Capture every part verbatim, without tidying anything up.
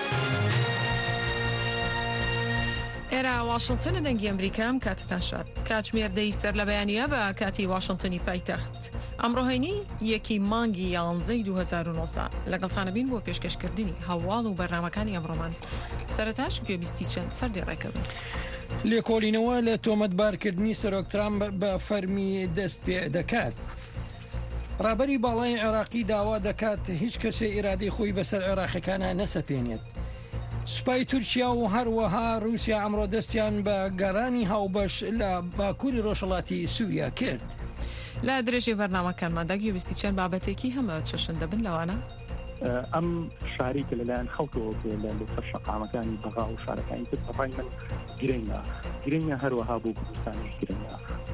ئێرە واشنگتن دەنگی ئەمریکام کاتتان شاد کاتژمێر دەی سەر لە بەیانیە بە کاتی واشنگتنی پایتەخت ئەمڕۆهێنی یەکی مانگی یانزەی دوو هەزار و نۆزدە لەگەڵتانە بین بۆ پێشکەشکردنی هەواڵ و بەرنامەکانی ئەمڕۆمان. سەرەتاش گوێبیستی چەند سەردی ڕێکەوت. لێکۆڵینەوە لە تۆمەتبارکردنی سەرۆک ترامپ بە فەرمی دەست پێ دەکات. ڕابەری باڵای عێراقی داوا دەکات هیچ کەسێ ئیرادەی خۆی بەسەر عێراقیەکانە نەسەپێنێت. سوپای تورکیا و هەروەها رووسیا ئەمڕۆ دەستیان بە گەڕانی هاوبەش لە باکووری ڕۆژهەڵاتی سووریا کرد. لە درێژی بەرنامەکانماندا گوێبیستی چەند بابەتێکی هەمە چەشن دەبن لەوانە ئەم شاریکە لەلایەن خەڵکەوە لە لەسەر شەقامەکانی بەغا و شارەکانی تر بەڕای من گرنگە گرنگە هەروەها بۆ کوردستانیش گرنگە.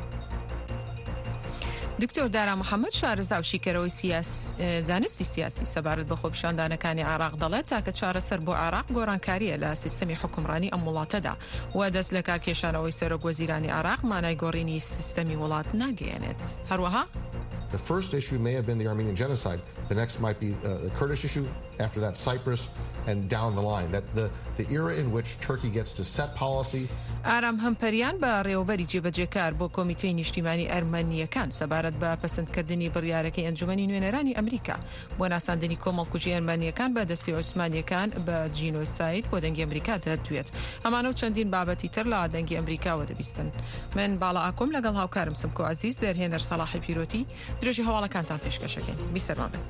دکتۆر دارا محەممەد شارەزا و شیکەرەوەی زانستی سیاسی سەبارەت بە خۆپیشاندانەکانی عێراق دەڵێت تاکە چارەسەر بۆ عێراق گۆڕانکاریە لە سیستەمی حکومڕانی ئەم وڵاتەدا و دەست لە کارکێشانەوەی سەرۆک وەزیرانی عێراق مانای گۆڕینی سیستەمی وڵات ناگەیەنێت. هەروەها The first issue may have been the Armenian genocide. The next might be uh, the Kurdish issue. After that, Cyprus, and down the line. That the the era in which Turkey gets to set policy. ئارام هەمپەریان بە ڕێوەبەری جێبەجێکار بۆ کۆمیتەی نیشتیمانی ئەرمەنیەکان سەبارەت بە پەسەندکردنی بڕیارەکەی ئەنجومەنی نوێنەرانی ئەمریکا بۆ ناساندنی کۆمەڵکوژی ئەرمەنیەکان بە دەستی عوسمانیەکان بە جینۆساید بۆ دەنگی ئەمریکا دەدوێت. ئەمانە و چەندین بابەتی تر لە دەنگی ئەمریکاوە دەبیستن. من باڵا ئاکۆم لەگەڵ هاوکارم سمکۆ عەزیز دەرهێنەر سەلاحی پیرۆتی درێژی هەواڵەکانتان پێشکەشەکەین. بیسەرمان بن.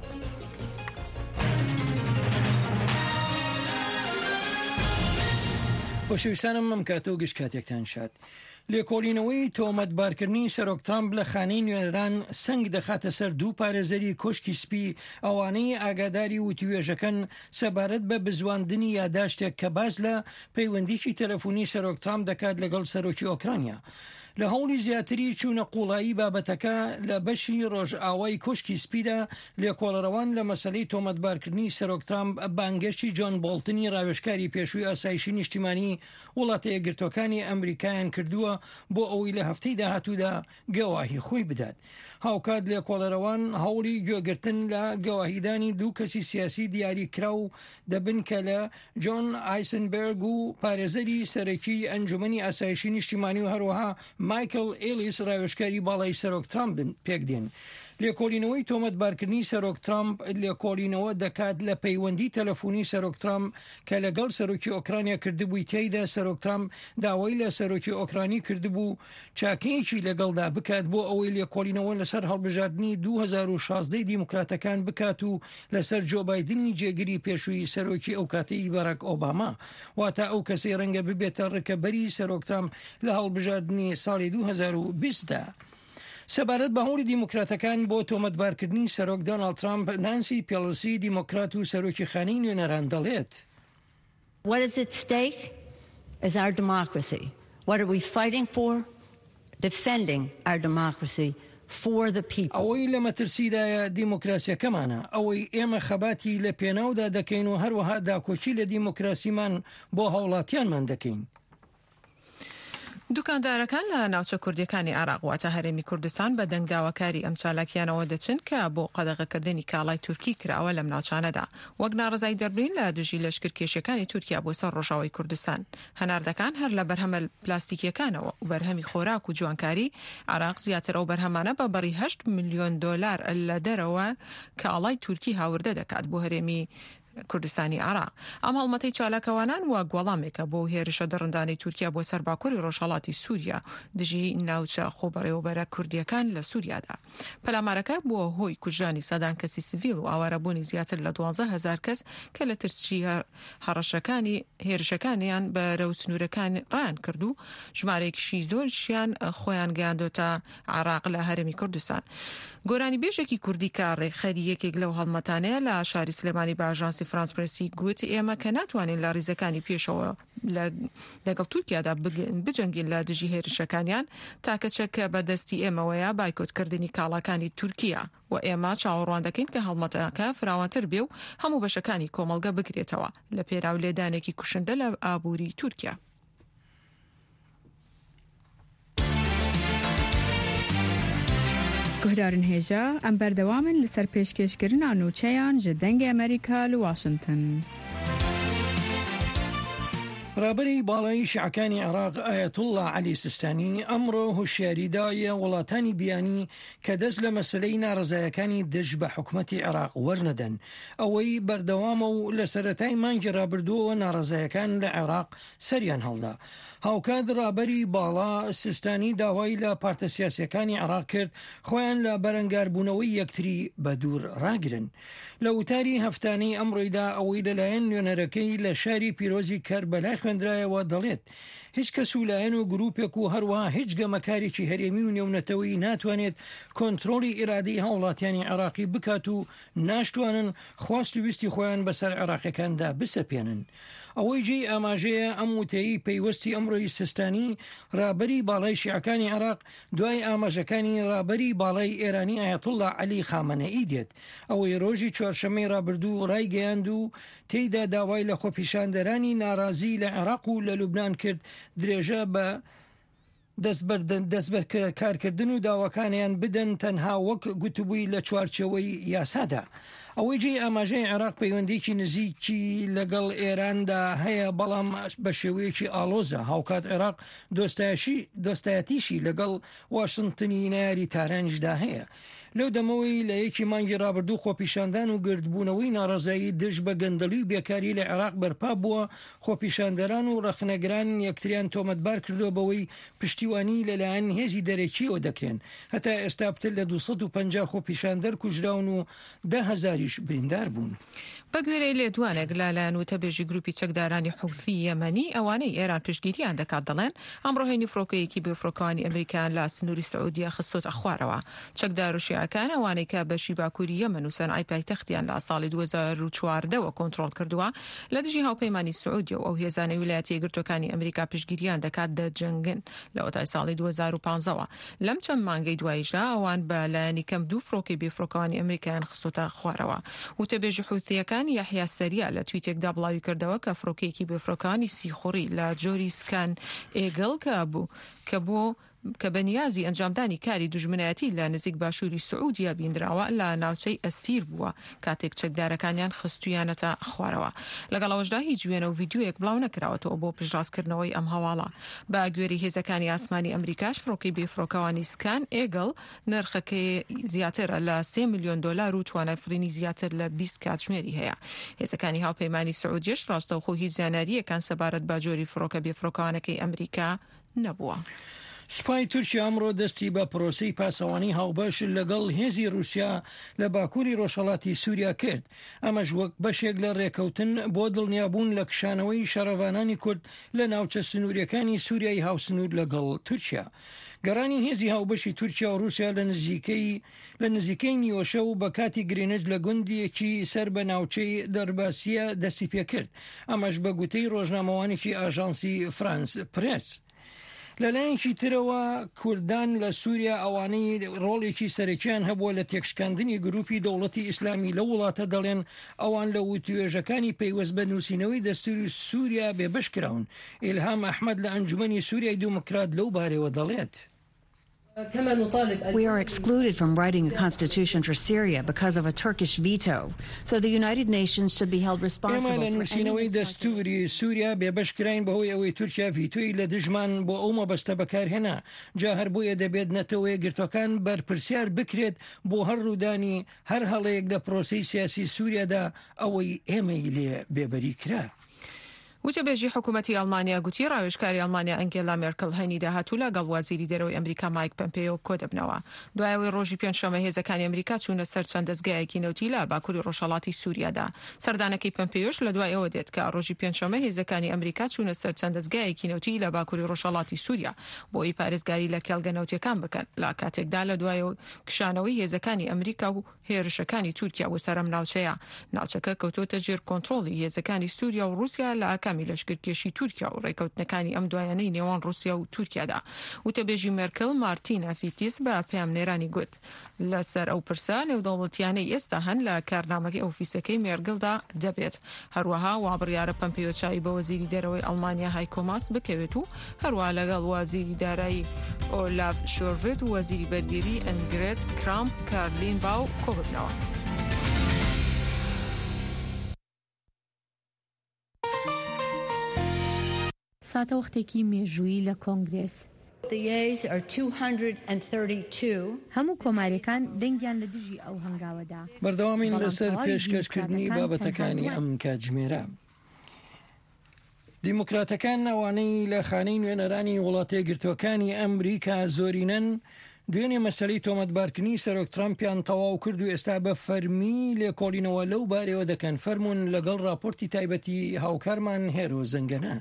خۆشەویستانم مەم کاتەوە گشت کاتێکتان شاد. لێکۆڵینەوەی تۆمەتبارکردنی سەرۆک ترامپ لە خانەی نوێنەران سنگ دەخاتە سەر دوو پارێزەری کۆشکی سپی ئەوانەی ئاگاداری وتیوێژەکەن سەبارەت بە بزواندنی یاداشتێک کە باز لە پەیوەندیکی تەلەفۆنی سەرۆک ترامپ دەکات لەگەڵ سەرۆکی ئۆکرانیا. لە هەوڵی زیاتری چوونە قوڵایی بابەتەکە لە بەشی ڕۆژئاوای کۆشکی سپیدا لێکۆڵەرەوان لە مەسەلەی تۆمەتبارکردنی سەرۆک ترامپ بانگەشتی جۆن بۆڵتنی ڕاوێژکاری پێشووی ئاسایشی نیشتیمانی وڵاتە یەکگرتوەکانی ئەمریکایان کردووە بۆ ئەوەی لە هەفتەی داهاتوودا گەواهی خۆی بدات. هاوکات لێکۆڵەرەوان هەوڵی گوێگرتن لە گەواهیدانی دوو کەسی سیاسی دیاری کرا و دەبن کە لە جۆن ئایسنبرگ و پارێزەری سەرەکی ئەنجومەنی ئاسایشی نیشتیمانی و هەروەها مایکل ئێلیس ڕاوێژکاری باڵای سەرۆک ترامپ پێکدێن. لێکۆڵینەوەی تۆمەتبارکردنی سەرۆک ترامپ لێکۆڵینەوە دەکات لە پەیوەندی تەلەفۆنی سەرۆک ترامپ کە لەگەڵ سەرۆکی ئۆکرانیا کردبووی تێیدا سەرۆک ترامپ داوای لە سەرۆکی ئۆکرانی کردبوو چاکەیەکی لەگەڵدا بکات بۆ ئەوەی لێکۆڵینەوە لەسەر هەڵبژاردننی دوو هەزار و شازدەی دیموکراتەکان بکات و لەسەر جۆ بایدنی جێگیری پێشووی سەرۆکی ئەو کاتەی باراک ئۆباما واتە ئەو کەسەی ڕەنگە ببێتە ڕێکەبەری سەرۆک ترامپ لە هەڵبژاردننی ساڵی دوو هەزار و بیستدا. سەبارەت بە هەوڵی دیموکراتەکان بۆ تۆمەتبارکردنی سەرۆک دۆناڵد ترامپ نانسی پیلۆسی دیموکرات و سەرۆکی خانەی نوێنەران دەڵێت. What is at stake is our democracy. What are we fighting for? Defending our democracy for the people. ئەوەی لە مەترسیدایە دیموکراسیەکەمانە ئەوەی ئێمە خەباتی لە پێناودا دەکەین و هەروەها داکۆچی لە دیموکراسیمان بۆ هاوڵاتیانمان دەکەین. دوکاندارەکان لە ناوچە کوردیەکانی عێراق واتە هەرێمی کوردستان بە دەنگداوەکاری ئەم چالاکیانەوە دەچن کە بۆ قەدەغەکردنی کاڵای تورکی کراوە لەم ناوچانەدا وەک ناڕزای دەربرین لە دژی لەشکرکێشیەکانی تورکیا بۆ سەر ڕۆژاوای کوردستان. هەناردەکان هەر لە بەرهەمە پلاستیکیەکانەوە و بەرهەمی خۆراک و جوانکاری عێراق زیاتر ئەو بەرهەمانە بە بەڕی هەشت ملیۆن دۆلار لە دەرەوە کاڵای تورکی هاوردە دەکات بۆ هەرێمی کوردستانی عێراق. ئەم هەڵمەتەی چالاکەوانان وە گوەڵامێکە بۆ هێرشە دەڕندانی تورکیا بۆ سەر باکووری ڕۆژهەڵاتی سووریا دژی ناوچە خۆبەڕێوەبەرە کوردیەکان لە سووریادا. پەلامارەکە بووە هۆی کوژانی سەدان کەسی سیڤیل و ئاوارەبوونی زیاتر لە دوانزە هەزار کەس کە لە ترسی هەڕەشەکانی هێرشەکانیان بە رەوسنوورەکان ڕیان کردو ژمارەیەکیشی زۆرشیان خۆیان گەیاندۆتە عێراق لە هەرێمی کوردستان. گۆرانی بێژێکی کوردی کە ڕێکخەری یەکێک لەو هەڵمەتانەیە لە شاری سلێمانی بە ئاژانسی فرانس پرسی گوت ئێمە کە ناتوانین لە ڕیزەکانی پێشەوە لەگەڵ تورکیادا بجەنگین لە دژی هێرشەکانیان تاکە چەکە بەدەستی ئێمەوەیە بایکۆتکردنی کاڵاکانی تورکیا و ئێمە چاوەڕوان دەکەین کە هەڵمەتەکە فراوانتر بێ و هەموو بەشەکانی کۆمەڵگە بگرێتەوە لە پێراو لێدانێکی کوشندە لە ئابووری تورکیا. گهدارن هێژە ئەم بەردەوامن لەسەر پێشکەشکردنا نووچەیان ji dengê Amerîka li Washington. ڕابەری باڵایی شیعەکانی عێراق ئایەتوڵڵا عەلی سیستانی ئەمڕۆ هوشیاری دایە وڵاتانی بیانی کە دەست لە مەسلەی ناڕزایەکانی دژ بە حکومەتی عێراق وەرنەدەن ئەوەی بەردەوامە و لە سەرەتای مانگی ڕابردووەوە ناڕزایەکان لە عێراق سەریان هەڵدا. هاوکات ڕابەری باڵا سیستانی داوای لە پارتە سیاسیەکانی عێراق کرد خۆیان لە بەرەنگاربوونەوەی یەکتری بە دوور ڕاگرن. لە وتاری هەفتانەی ئەمڕۆیدا ئەوەی لەلایەن نوێنەرەکەی لە شاری پیرۆزی کەربەلای خوێندرایەوە دەڵێت هیچ کەس و لایەن و گروپێک و هەروەها هیچ گەمەکارێکی هەرێمی و نێونەتەوەی ناتوانێت کۆنتڕۆلی ئیرادەی هاوڵاتیانی عێراقی بکات و ناشتوانن خواست و ویستی خۆیان بەسەر عێراقیەکاندا بسەپێنن. ئەوەی جێی ئاماژەیە ئەم وتەیی پەیوەستی ئەمڕۆی سیستانی ڕابەری باڵای شیعەکانی عێراق دوای ئاماژەکانی ڕابەری باڵای ئێرانی ئایەتوڵڵا عەلی خامنەئی دێت ئەوەی ڕۆژی چوارشەممەی ڕابردوو ڕایگەیاند و تێیدا داوای لە خۆپیشاندەرانی ناڕازی لە عێراق و لە لوبنان کرد درێژە بە دەستبەر کارکردن و داواکانیان بدەن تەنها وەک گوتبووی لە چوارچەوەی یاسادا. ئەوەی جێی ئاماژەی عێراق پەیوەندێکی نزیکی لەگەڵ ئێراندا هەیە بەڵام بە شێوەیەکی ئالۆزە. هاوکات عێراق دۆستایەتیشی لەگەڵ واشنتنی ناری تارانیشدا هەیە. لەو دەمەوەی لە یەکی مانگی ڕابردوو خۆپیشاندان و گردبوونەوەی ناڕزایی دژ بە گەندەڵی و بێکاری لە عێراق بەرپا بووە خۆپیشاندەران و ڕەخنەگران یەکتریان تۆمەتبار کردو بەوەی پشتیوانی لەلایەن هێزی دەرەکیەوە دەکرێن. هەتا ئێستا پتر لە دووسەد و پەنجا خۆپیشاندەر کوژراون و ده هەزاریش بریندار بوون. بە گوێرەی لێدوانێک لالایەن وتەبێژی گروپی چەکدارانی حوثی یەمەنی ئەوانەی ئێران پشتگیریان دەکات دەڵێن ئەمڕۆ هێنی فڕۆکەیەکی بێفڕۆکەوانی ئەمریکان لە سنووری سعودیا خستۆتە خوارەوە. چەکدار و شیعەکان ئەوانەی کە بەشی باکووری یەمەن و سەنعای پایتەختیان لە ساڵی دوو هەزار و چواردەوە کۆنتڕۆڵ کردووە لە دژی هاوپەیمانی سعودیا و ئەو هێزانەی ویلایەتە یەکگرتووەکانی ئەمریکا پشتگیریان دەکات دەجەنگن لە ئۆتای ساڵی دوو هەزار و پانزەوە. لەم چەند مانگەی دواییشدا ئەوان بە لایەنی کەم دوو فڕۆکەی بێفڕۆکەوانی ئەمریکایان خستۆتە خوارەوە. وتەبێژی حوثیەکان یەحیا سەریع لە تویتێکدا بڵاوی کردەوە کە فڕۆکەیەکی بێفڕۆکەوانی سیخۆڕی لە جۆری سکان ئێگڵ کە بوو کە بۆ کە بەنیازی ئەنجامدانی کاری دوژمنایەتی لە نزیک باشووری سعودیا بیندراوە لە ناوچەی ئەسیر بووە کاتێک چەکدارەکانیان خستویانەتە خوارەوە. لەگەڵەوەشدا هیچ وێنە و ڤیدیۆیەک بڵاو نەکراوەتەوە بۆ پشتڕاستکردنەوەی ئەم هەواڵە. بە گوێری هێزەکانی ئاسمانی ئەمریکاش فڕۆکەی بێفڕۆکەوانی سکان ئێگڵ نرخەکەی زیاترە لە سێ میلیۆن دۆلار و توانایفرینی زیاتر لە بیست کاتژمێری هەیە. هێزەکانی هاوپەیمانی سعودیش ڕاستەوخۆ هیچ زیاناریەکان سەبارەت بە جۆری فڕۆکە بێفڕۆکەوانەکەی ئەمریکا نەبووە. سوپای تورکیا ئەمڕۆ دەستی بە پرۆسەی پاسەوانی هاوبەش لەگەڵ هێزی رووسیا لە باکووری ڕۆژهەڵاتی سووریا کرد. ئەمەش وەک بەشێک لە ڕێکەوتن بۆ دڵنیابوون لە کشانەوەی شەڕەوانانی کورد لە ناوچە سنووریەکانی سووریای هاوسنوور لەگەڵ تورکیا. گەڕانی هێزی هاوبەشی تورکیا و رووسیا لە نزیکەی لە نزیکەی نیوەشە و بە کاتی گرێنەج لە گوندیەکی سەر بە ناوچەی دەرباسیە دەستی پێ کرد. ئەمەش بە گوتەی ڕۆژنامەوانێکی ئاژانسی فرانس پرێس. لەلایەنشی ترەوە کوردان لە سووریا ئەوانەی ڕۆڵێکی سەرەکیان هەبووە لە تێکشکاندنی گروپی دەوڵەتی ئیسلامی لە وڵاتە دەڵێن ئەوان لە وتوێژەکانی پەیوەست بە نووسینەوەی دەستوری سووریا بێبەش کراون. ئیلهام ئەحمەد لە ئەنجومەنی سووریای دیموکرات لەو بارەوە دەڵێت. We are excluded from writing a constitution for Syria because of a Turkish veto. So the United Nations should be held responsible for نووسینەوەی دەستوری سووریا بێبەش کراین بەهۆی ئەوەی تورکیا ڤیتۆی لە دژمان بۆ ئەو مەبەستە بەکارهێنا. جا هەر بۆیە دەبێت نەتەوەی گرتوەکان بەرپرسیار بکرێت بۆ هەر ڕوودانی هەر هەڵەیەک لە پرۆسەی سیاسی سووریادا ئەوەی ئێمەی لێ بێبەری کرا. وتەبێژی حکوومەتی ئەڵمانیا گوتی ڕاوێژکاری ئەڵمانیا ئەنگێلا مێرکڵ هەنی داهاتوو لەگەڵ وەزیری دەرەوەی ئەمریکا مایک پۆمپێۆ کۆ دەبنەوە. دوایەوەی ڕۆژی پێنجشەممە هێزەکانی ئەمریکا چوونە سەر چەند دەستگایەکی نەوتی لە باکووری ڕۆژهەڵاتی سووریادا. سەردانەکەی پۆمپێۆش لە دوای ئەوە دێت کە ڕۆژی پێنجشەممە هێزەکانی ئەمریکا چوونە سەر چەند دەستگایەکی نەوتی لە باکووری ڕۆژهەڵاتی سووریا بۆی پارێزگاری لە کێڵگە نەوتیەکان بکەن لە کاتێکدا لە دوای کشانەوەی هێزەکانی ئەمریکا و هێرشەکانی تورکیا و سەرم ناوچەیە. ناوچەکە کەوتۆتە ژێر کۆنتڕۆڵی هێزەکانی سووریا و رووسیا لە ئاکامی لەشکرکێشی تورکیا و ڕێکەوتنەکانی ئەم دوایانەی نێوان رووسیا و تورکیادا. وتەبێژی مێرکڵ مارتینە فیتیس بە پەیامنێرانی گوت لەسەر ئەو پرسە نێودەوڵەتیانەی ئێستا هەن لە کارنامەکەی ئۆفیسەکەی مێرگڵدا دەبێت. هەروەها وابڕیارە پۆمپێۆ چاوی بە وەزیری دەرەوەی ئەڵمانیا هایکۆ ماس بکەوێت و هەروە لەگەڵ وەزیری دارایی ئۆلاف شۆڤێت و وەزیری بەرگری ئەنگرێت کرامپ کارلین باو کۆ ببنەوە. ساتە وەختێکی مێژووی لە کۆنگرێس. هەموو کۆماریەکان دەنگیان لە دژی ئەو هەنگاوەدا. بەردەوامین لەسەر پێشکەشکردنی بابەتەکانی ئەم کاتژمێرە. دیموکراتەکان ئەوانەی لە خانەی نوێنەرانی وڵاتە یەکگرتووەکانی ئەمریکا زۆرینەن دوێنێ مەسەلەی تۆمەتبارکردنی سەرۆک ترامپیان تەواو کرد و ئێستا بە فەرمی لێکۆڵینەوە لەو بارەوە دەکەن. فەرمونون لەگەڵ راپۆرتی تایبەتی هاوکارمان هێرۆ زەنگەنە.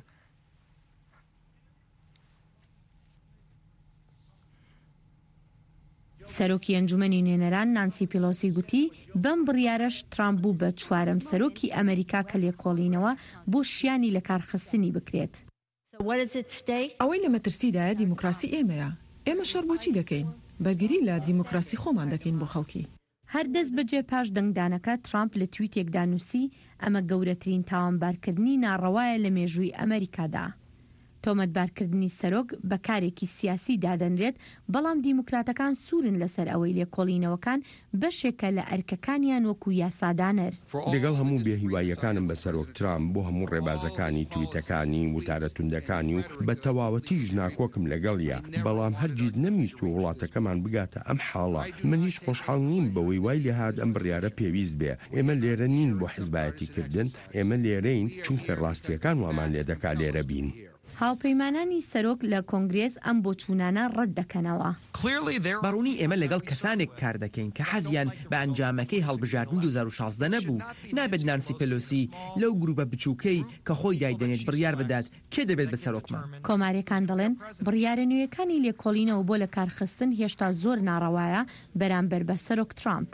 سەرۆکی ئەنجومەنی نوێنەران نانسی پیلۆسی گوتی بەم بڕیارەش ترامپ بوو بە چوارەم سەرۆکی ئەمریکا کە لێکۆڵینەوە بۆ شیانی لە کارخستنی بکرێت. ئەوەی لە مەترسیدایە دیموکراسی ئێمەیە. ئێمە شەڕ بۆچی دەکەین؟ بەرگری لە دیموکراسی خۆمان دەکەین بۆ خەڵکی. هەر دەست بەجێ پاش دەنگدانەکە ترامپ لە تویتێکدا نووسی ئەمە گەورەترین تاوانبارکردنی ناڕەوایە لە مێژووی ئەمریکادا. تۆمەتبارکردنی سەرۆک بە کارێکی سیاسی دادەنرێت، بەڵام دیموکراتەکان سوورن لەسەر ئەوەی لێکۆڵینەوەکان بەشێکە لە ئەرکەکانیان وەکو یاسادانەر. لەگەڵ هەموو بێهیواییەکانم بە سەرۆک ترامپ بۆ هەموو ڕێبازەکانی تویتەکانی وتارە توندەکانی و بە تەواوەتیش ناکۆکم لەگەڵیە، بەڵام هەرگیز نەمیست و وڵاتەکەمان بگاتە ئەم حاڵە. من هیچ خۆشحاڵ نیم بەوەی وای لێهات ئەم بڕیارە پێویست بێ. ئێمە لێرە نین بۆ حیزبایەتیکردن، ئێمە لێرەین چونکە ڕاستیەکان وامان لێ دەکا لێرە بین. هاوپەیمانانی سەرۆک لە کۆنگرێس ئەم بۆچوونانە ڕەت دەکەنەوە. بەڕوونی ئێمە لەگەڵ کەسانێک کار دەکەین کە حەزیان بە ئەنجامەکەی هەڵبژاردننی دوو هەزار و شازدە نەبوو. نابێت نانسی پێلۆسی لەو گروپە بچووکەی کە خۆی دایدەنێت بڕیار بدات کێ دەبێت بە سەرۆکمان. کۆماریەکان دەڵێن بڕیارە نوێیەکانی لێکۆڵینەوە بۆ لە کارخستن هێشتا زۆر ناڕەوایە بەرامبەر بە سەرۆک ترامپ.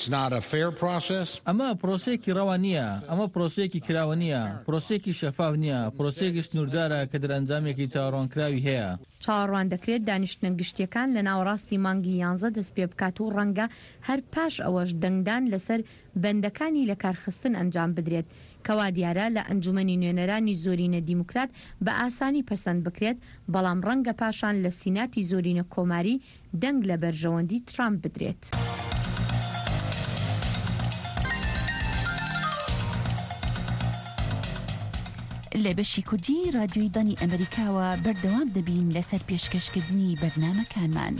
ئەمە پرۆسەیەکی ڕەوا نییە، ئەمە پرۆسەیەکی کراوە نییە، پرۆسەیەکی شەفاف نییە، پرۆسەیەکی سنووردارە کە دەرەنجامێکی چاوەڕوانکراوی هەیە. چاوەڕوان دەکرێت دانیشتنە گشتیەکان لە ناوەڕاستی مانگی یانزە دەست پێ بکات و ڕەنگە هەر پاش ئەوەش دەنگدان لەسەر بەندەکانی لە کارخستن ئەنجام بدرێت، کەوا دیارە لە ئەنجومەنی نوێنەرانی زۆرینە دیموکرات بە ئاسانی پەسەند بکرێت، بەڵام ڕەنگە پاشان لە سیناتی زۆرینە کۆماری دەنگ لە بەرژەوەندی ترامپ بدرێت. لە بەشی کوردی رادیۆی دانی ئەمریکاوە بەردەوام دەبین لەسەر پێشکەشکردنی بەرنامەکانمان.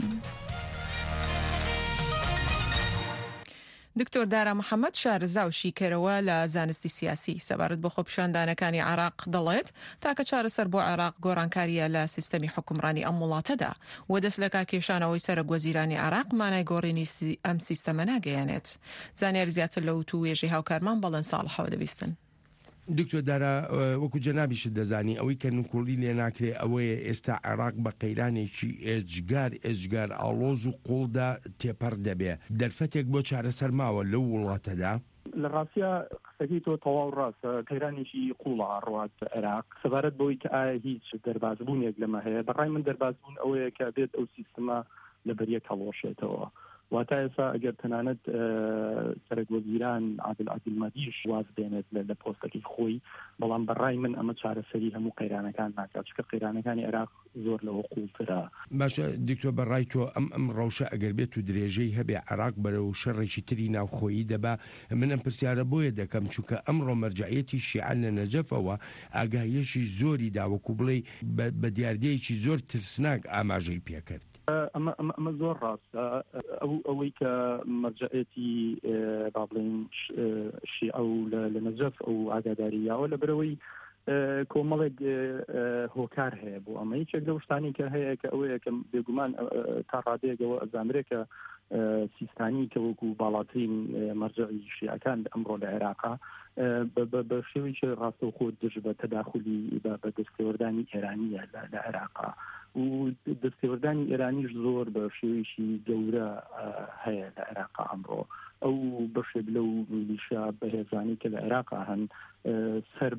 دکتۆر دارا محەممەد شارەزا و شیکەرەوە لە زانستی سیاسی سەبارەت بۆ خۆپیشاندانەکانی عێراق دەڵێت تاکە چارەسەر بۆ عێراق گۆڕانکاریە لە سیستەمی حکومڕانی ئەم وڵاتەدا و دەست لە کارکێشانەوەی سەرۆکوەزیرانی عێراق مانای گۆڕینی ئەم سیستەمە ناگەیانێت. زانیاری زیاتر لەو تو وێژەی هاوکارمان بەڵێن ساڵحەوە دەبیستن. دکتۆر دارا وەکو جەنابیشت دەزانی ئەوەی کە نوکوڵی لێ ناکرێ ئەوەیە ئێستا عێراق بە قەیرانێکی ئێجگار ئێجگار ئاڵۆز و قوڵدا تێپەڕ دەبێ. دەرفەتێک بۆ چارەسەر ماوە لەو وڵاتەدا؟ لە ڕاستە قسەکەی تۆ تەواو ڕاستە، قەیرانێکی قوڵە ڕوات عێراق سەبارەت بەوەی کە ئایا هیچ دەربازبوونێک لەمە هەیە. بەڕای من دەربازبوون ئەوەیە کە بێت ئەو سیستەمە لە بەریەک هەڵۆشێتەوە. واتە ئێستا ئەگەر تەنانەت سەرۆکوەزیران عادل عادیلمەدیش واز بێنێت لە پۆستەکەی خۆی، بەڵام بەڕای من ئەمە چارەسەری هەموو قەیرانەکان ناکات، چکە قەیرانەکانی عێراق زۆر لەوە قوڵترە. باشە دکتۆر بەڕای تۆ ئەم ئەم ڕەوشە ئەگەر بێت و درێژەی هەبێ عێراق بەرەو شەڕێکی تری ناوخۆیی دەبا. من ئەم پرسیارە بۆیە دەکەم چونکە ئەمڕۆ مەرجعیەتی شیعە لە نەجەفەوە ئاگاهیەشی زۆری داوەکو بڵێ بە دیاردەیەکی زۆر ترسناک ئاماژەی پێکرد. ئەمە ئەمە زۆر ڕاستە. ئەو ئەوەی کە مەرجعەتی با بڵێن شیعە و لە نەجەف ئەو ئاگاداریاوە لە بەرەوەی کۆمەڵێک هۆکار هەیە بۆ ئەمە. هیچێک لەو شتانی کە هەیە کە ئەوەیە کە بێگومان تا ڕادەیەکەوە ئەزانرێت کە سیستانی کە وەکو باڵاترین مەرجعی شیعەکان ئەمڕۆ لە عێراقا بە شێوەیەکی ڕاستەوخۆ دژ بە تەداخلی بە دەستێوەردانی ئێرانیە لە عێراقا و دەستێوەردانی ئێرانیش زۆر بە شێوەیەکی گەورە هەیە لە عێراقا ئەمڕۆ. ئەو بەشێک لەو میلیشیا بەهێزانی کە لە عێراقا هەن سەر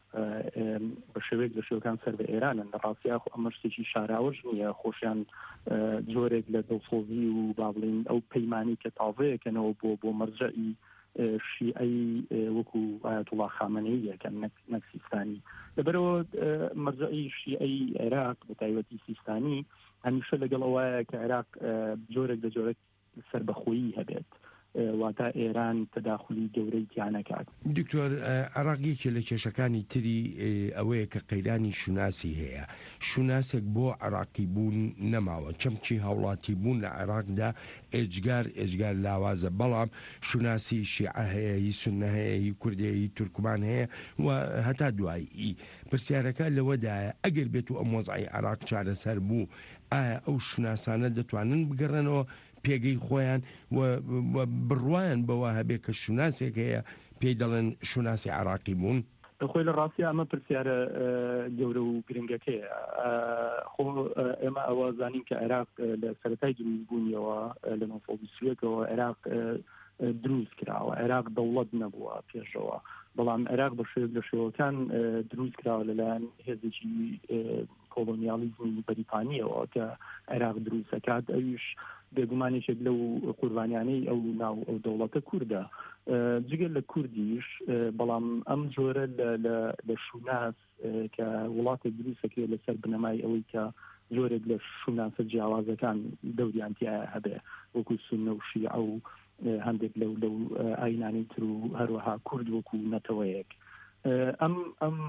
بە شێوەیەک لە شێوەکان سەر بە ئێرانن. لە ڕاستیا ئەمە شتێکی شاراوەش نییە، خۆشیان جۆرێک لە دڵسۆزی و با بڵێن ئەو پەیمانی کە تاڤەیەکەنەوە بۆ بۆ مەرجعی شیعەی وەکو ئایەتوڵا خامنەیی یەکەن نەک سیستانی. لەبەرەوە مەرجعی شیعەی عێراق بە تایبەتی سیستانی هەمیشە لەگەڵ ئەوەیە کە عێراق جۆرێک لە جۆرێک سەربەخۆیی هەبێت واتە ئێران تەداخلی گەورەی تیانەکات. دکتۆر عراقیەکێ لە کێشەکانی تری ئەوەیە کە قەیرانی شوناسی هەیە. شوناسێک بۆ عراقی بوون نەماوە، چەمکی هاوڵاتی بوون لە عێراقدا ئێجگار ئێجگار لاوازە، بەڵام شوناسی شیعە هەیە، هی سوننە هەیە، هی کوردی، هی تورکمان هەیە و هەتا دوایی. پرسیارەکە لەوەدایە ئەگەر بێت و ئەم وەزعی عێراق چارەسەر بوو، ئایا ئەو شوناسانە دەتوانن بگەڕێنەوە پێگەی خۆیان و بڕوایان بەوە هەبێ کە شوناسێک هەیە پێی دەڵێن شوناسی عراقی بوون؟ خۆی لە ڕاستی ئەمە پرسیارە گەورە و گرنگەکەیە. خۆ ئێمە ئەوە زانین کە عێراق لە سەرەتای دروستبوونیەوە لە نۆ سەد و بیست و یەکەوە عێراق دروست کراوە. عێراق دەوڵەت نەبووە پێشەوە، بەڵام عێراق بە شێوە لە شێوەکان دروست کراوە لەلایەن هێزێکی کۆلۆنیالیزمی بەریتانیەوە کە عێراق دروست دەکات. ئەویش بێگومانێکێک لەو قوربانیانەی ئەو ناو ئەو دەوڵەتە کووردە. جگەر لە کوردیش، بەڵام ئەم جۆرە لە شوناس کە وڵاتێک دروستەکرێت لەسەر بنەمای ئەوەی کە زۆرێک لە شوناسە جیاوازەکان دەوریانتیایە هەبێ، وەکو سوننە و شیعە و هەندێک لەو لەو ئاینانی تر و هەروەها کورد وەکو نەتەوەیەک. ئەم ئەم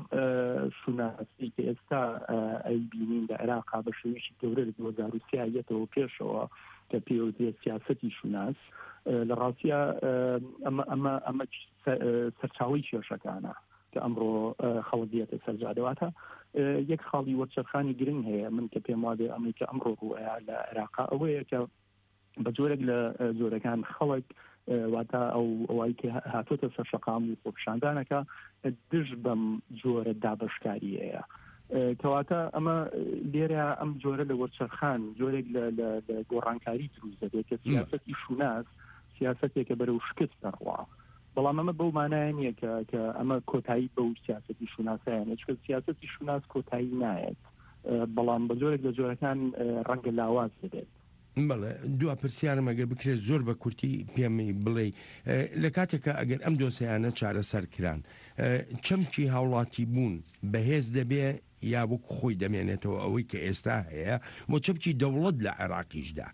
شوناسی کە ئێستا ئەی بینین لە عێراقا بە شێوەیەکی گەورە لە دوو هەزار و سێەوە پێشەوە کە پێوتێ سیاسەتی شوناس، لە ڕاستیە ئەمە ئەمە ئەمە سەرچاوی کێشەکانە کە ئەمڕۆ خەڵکیەتە سەرجادەواتە. یەک خاڵی وەرچەرخانی گرنگ هەیە من کە پێم وادێ ئەمریکا ئەمڕۆ ڕوئەیە لە عێراقا ئەوەیە کە بە جۆرێک لە جۆرەکان خەڵک واتە ئەو ئەوەی کە هاتوۆتە سەر شەقام و خۆپیشاندانەکە دژ بەم جۆرە دابەشکاریەیە. کەواتە ئەمە لێرە ئەم جۆرە لە وەرچەرخان جۆرێک لە گۆڕانکاری دروست دەبێت کە سیاسەتی شوناس سیاسەتێکە بەرەو شکست دەڕوا. بەڵام ئەمە بەو مانایە نییە کە ئەمە کۆتایی بەو سیاسەتی شوناسایانە، چکە سیاسەتی شوناس کۆتایی نایەت، بەڵام بە جۆرێک لە جۆرەکان ڕەنگە لاواز دەبێت. بەڵێ دو پرسیارم ئەگەر بکرێت زۆر بە کورتی پێمی بڵێ لە کاتێکە ئەگەر ئەم دۆسیانە چارەسەر کران، چەمکی هاوڵاتی بوون بەهێز دەبێ یا بوو خۆی دەمێنێتەوە ئەوەی کە ئێستا هەیە بۆ چەمکی دەوڵەت لە عێراقیشدا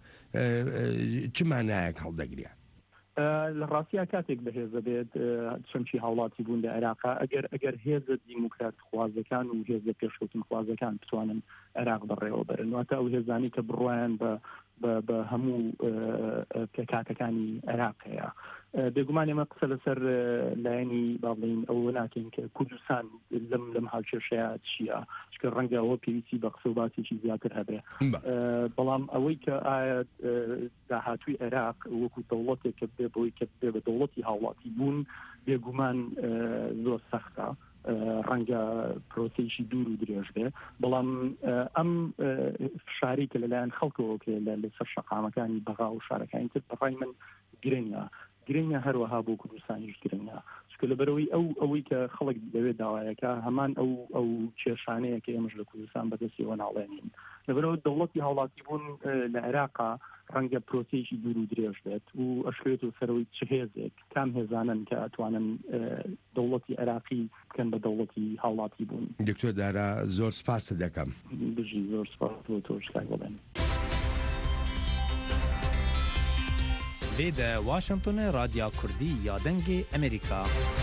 چ مانایەک هەڵدەگرێ؟ لە ڕاستیە کاتێک بەهێز دەبێت چەمکی هاوڵاتی بوون لە عێراقا ئەگەر ئەگەر هێزە دیموکرات خوازەکان و هێزە پێشکەوتن خوازەکان بتوانن عێراق بەڕێوە بەرن، واتە ئەو هێزانی کە بڕوایان بە بە هەموو پێکاتەکانی عێراق هەیە. بێگومان ئێمە قسە لەسەر لایەنی با بڵین ئەوە ناکەین کە کوردستان لەم لەم هاوکێشەیە چییە، چکە ڕەنگە ئەوە پێویستی بە قسە و باسێکی زیاتر هەبێ. بەڵام ئەوەی کە ئایا داهاتووی عێراق وەکو دەوڵەتێک کە بێ بەوەی کە بێ بە دەوڵەتی هاوڵاتی بوون بێگومان زۆر سەختە، ڕەنگە پرۆسەیەکی دوور و درێژ بێ، بەڵام ئەم فشاری کە لەلایەن خەڵکەوەکە لەسەر شەقامەکانی بەغا و شارەکانی تر بەڕای من گرنگە گرنگە هەروەها بۆ کوردستانیش گرنگە، چکە لەبەرەوەی ئەو ئەوەی کە خەڵک دەوێت داوایەکە هەمان ئەو ئەو کێشانەیە کە ئێمەش لە کوردستان بەدەستیەوە ناڵێنین. لەبەرەوە دەوڵەتی هاوڵاتی بوون لە عێراقا ڕەنگە پرۆسەیەکی دوور و درێژ بێت و ئەشکرێت و سەرەوەی چ هێزێک کام هێزانن کە ئەتوانن دەوڵەتی عێراقی بکەن بە دەوڵەتی هاوڵاتی بوون. دکتۆر دارا زۆر سپاس دەکەم. بژی زۆر سپاس بۆ تۆش کاک بڵێن. لێدە واشنگتۆنە رادیا کوردی یا دەنگی ئەمریکا.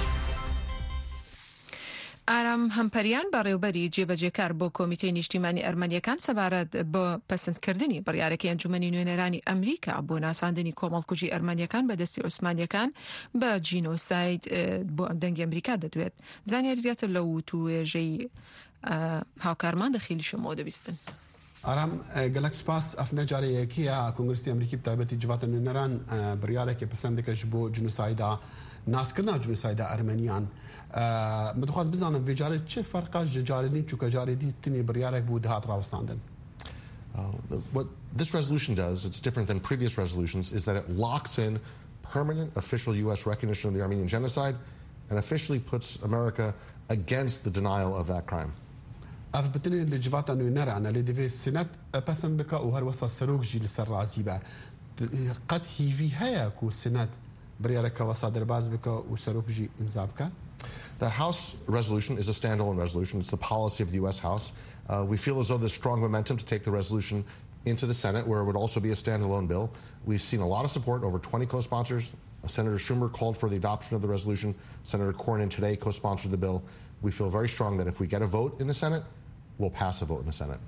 ئارام هەمپەریان بە ڕێوبەری جێبەجێکار بۆ کۆمیتەی نیشتیمانی ئەرمەنیەکان سەبارەت بۆ پەسەندکردنی بڕیارەکەی ئەنجومەنی نوێنەرانی ئەمریکا بۆ ناساندنی کۆمەڵکوژی ئەرمەنیەکان بەدەستی عوسمانیەکان بە جینۆساید بۆ دەنگی ئەمریکا دەدوێت. زانیاری زیاتر لە وتوێژەی هاوکارمان دەخیلی شەمەوە دەبیستن. ئارام گەلک سوپاس ئەفنە جارەیەکیە کۆنگرسی ئەمریکی بتایبەتی جواتە نوێنەران بڕیارێکی پەسەندەکەش بۆ جنوسایدا ناسکردنا جنوسایدا ئەرمەنیان. مدخواست بزانم وێجارێ چه فەرقا جارێنی چووکە جارێدی تنی بڕیارێک بوو دەهات ڕاوەستاندن. What this resolution does, it's different than previous resolutions, is that it locks in permanent official U S recognition of the Armenian genocide and officially puts America against the denial of that crime. ئەف بتنێ لە جواتە نوێنەرانە لێ دەوێت سنەت پەسەند بکە و هەروەسا سەرۆکژی لەسەر ڕازی بە قەت هیڤی هەیە و سنەت بڕیارەکە وەسا دەرباز بکە و سەرۆکژی ئیمزا بکە. The House resolution is a standalone resolution. It's the policy of the U S House. Uh, we feel as though there's strong momentum to take the resolution into the Senate, where it would also be a standalone bill. We've seen a lot of support, over twenty co-sponsors Senator Schumer called for the adoption of the resolution. Senator Cornyn today co-sponsored the bill. We feel very strong that if we get a vote in the Senate, we'll pass a vote in the Senate.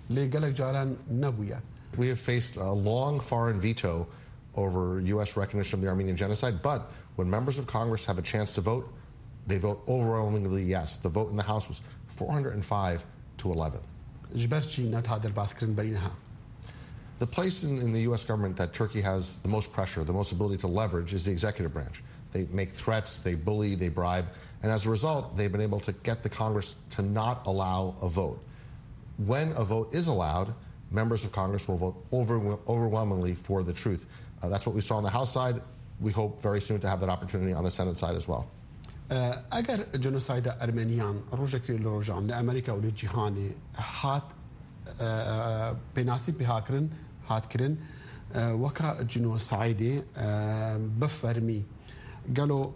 We have faced a long foreign veto over U S recognition of the Armenian genocide, but when members of Congress have a chance to vote, they vote overwhelmingly yes. The vote in the House was four hundred five to eleven. The place in, in the U S government that Turkey has the most pressure, the most ability to leverage, is the executive branch. They make threats, they bully, they bribe, and as a result, they've been able to get the Congress to not allow a vote. When a vote is allowed, members of Congress will vote over, overwhelmingly for the truth. Uh, that's what we saw on the House side. We hope very soon to have that opportunity on the Senate side as well. اگر جنوساید ارمنیان روزکی لروجان لامریکا و لجهانی هات بناسي بهاكرن هاتكرن وكا جنوسايدي بفرمي قالوا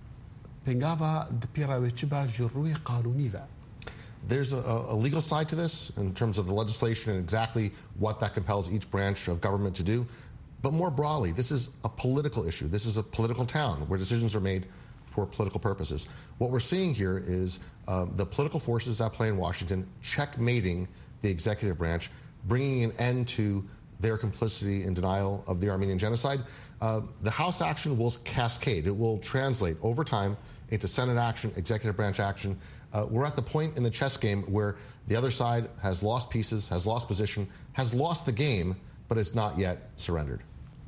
بنغافا دبيرا ويتشبا جروي قانوني. There's a, a legal side to this in terms of the legislation and exactly what that compels each branch of government to do. But more broadly, this is a political issue. This is a political town where decisions are made for political purposes. What we're seeing here is um, the political forces at play in Washington checkmating the executive branch, bringing an end to their complicity in denial of the Armenian genocide. Uh, the House action will cascade. It will translate over time into Senate action, executive branch action. Uh, we're at the point in the chess game where the other side has lost pieces, has lost position, has lost the game, but is not yet surrendered.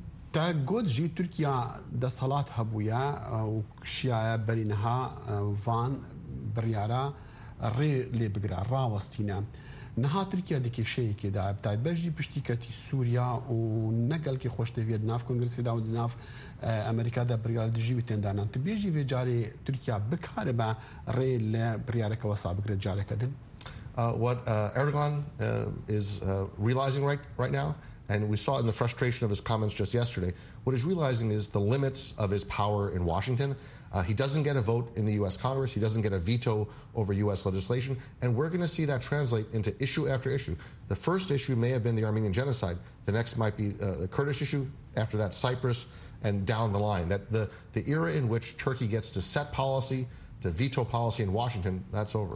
تاقود جي تركيا دا صلاة هبويا وشيايا برينها وفان بريارا الري اللي بقرا را وستينا نها تركيا ديكي شيء كده بتاع بجي بشتيكتي سوريا ونقل كي خوش تفيد ناف كونغرسي دا ودناف امريكا دا بريار دجي وتندانا تبيجي في جاري تركيا بكاربا الري اللي بريارا كواسا بقرا جاري كدن. What uh, Erdogan uh, is uh, realizing right right now, and we saw it in the frustration of his comments just yesterday, what he's realizing is the limits of his power in Washington. Uh, he doesn't get a vote in the U S Congress. He doesn't get a veto over U S legislation. And we're going to see that translate into issue after issue. The first issue may have been the Armenian genocide. The next might be uh, the Kurdish issue. After that, Cyprus, and down the line. That the, the era in which Turkey gets to set policy, to veto policy in Washington, that's over.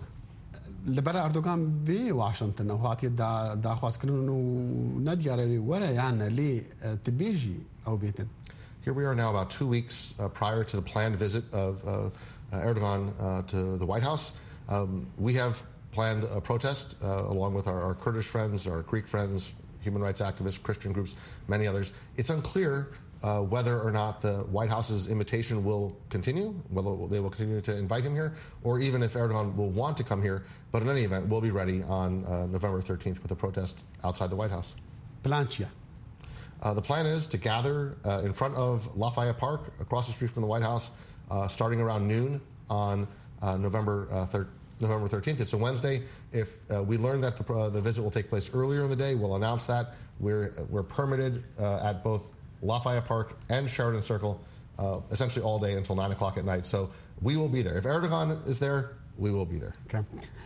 لبرا أردوغان بي واشنطن وهاتي دا دا خواست كنونو ندياري ورا يعني لي تبيجي أو بيتن. Here we are now about two weeks uh, prior to the planned visit of uh, Erdogan uh, to the White House. Um, we have planned a protest uh, along with our, our Kurdish friends, our Greek friends, human rights activists, Christian groups, many others. It's unclear Uh, whether or not the White House's invitation will continue, whether they will continue to invite him here, or even if Erdogan will want to come here. But in any event, we'll be ready on uh, November thirteenth with a protest outside the White House. Planchia. Uh, the plan is to gather uh, in front of Lafayette Park, across the street from the White House, uh, starting around noon on uh, November uh, thir- November thirteenth. It's a Wednesday. If uh, we learn that the, uh, the visit will take place earlier in the day, we'll announce that. We're, we're permitted uh, at both Lafayette Park and Sheridan Circle, uh, essentially all day until nine o'clock at night. So we will be there. If Erdogan is there, we will be there. Okay.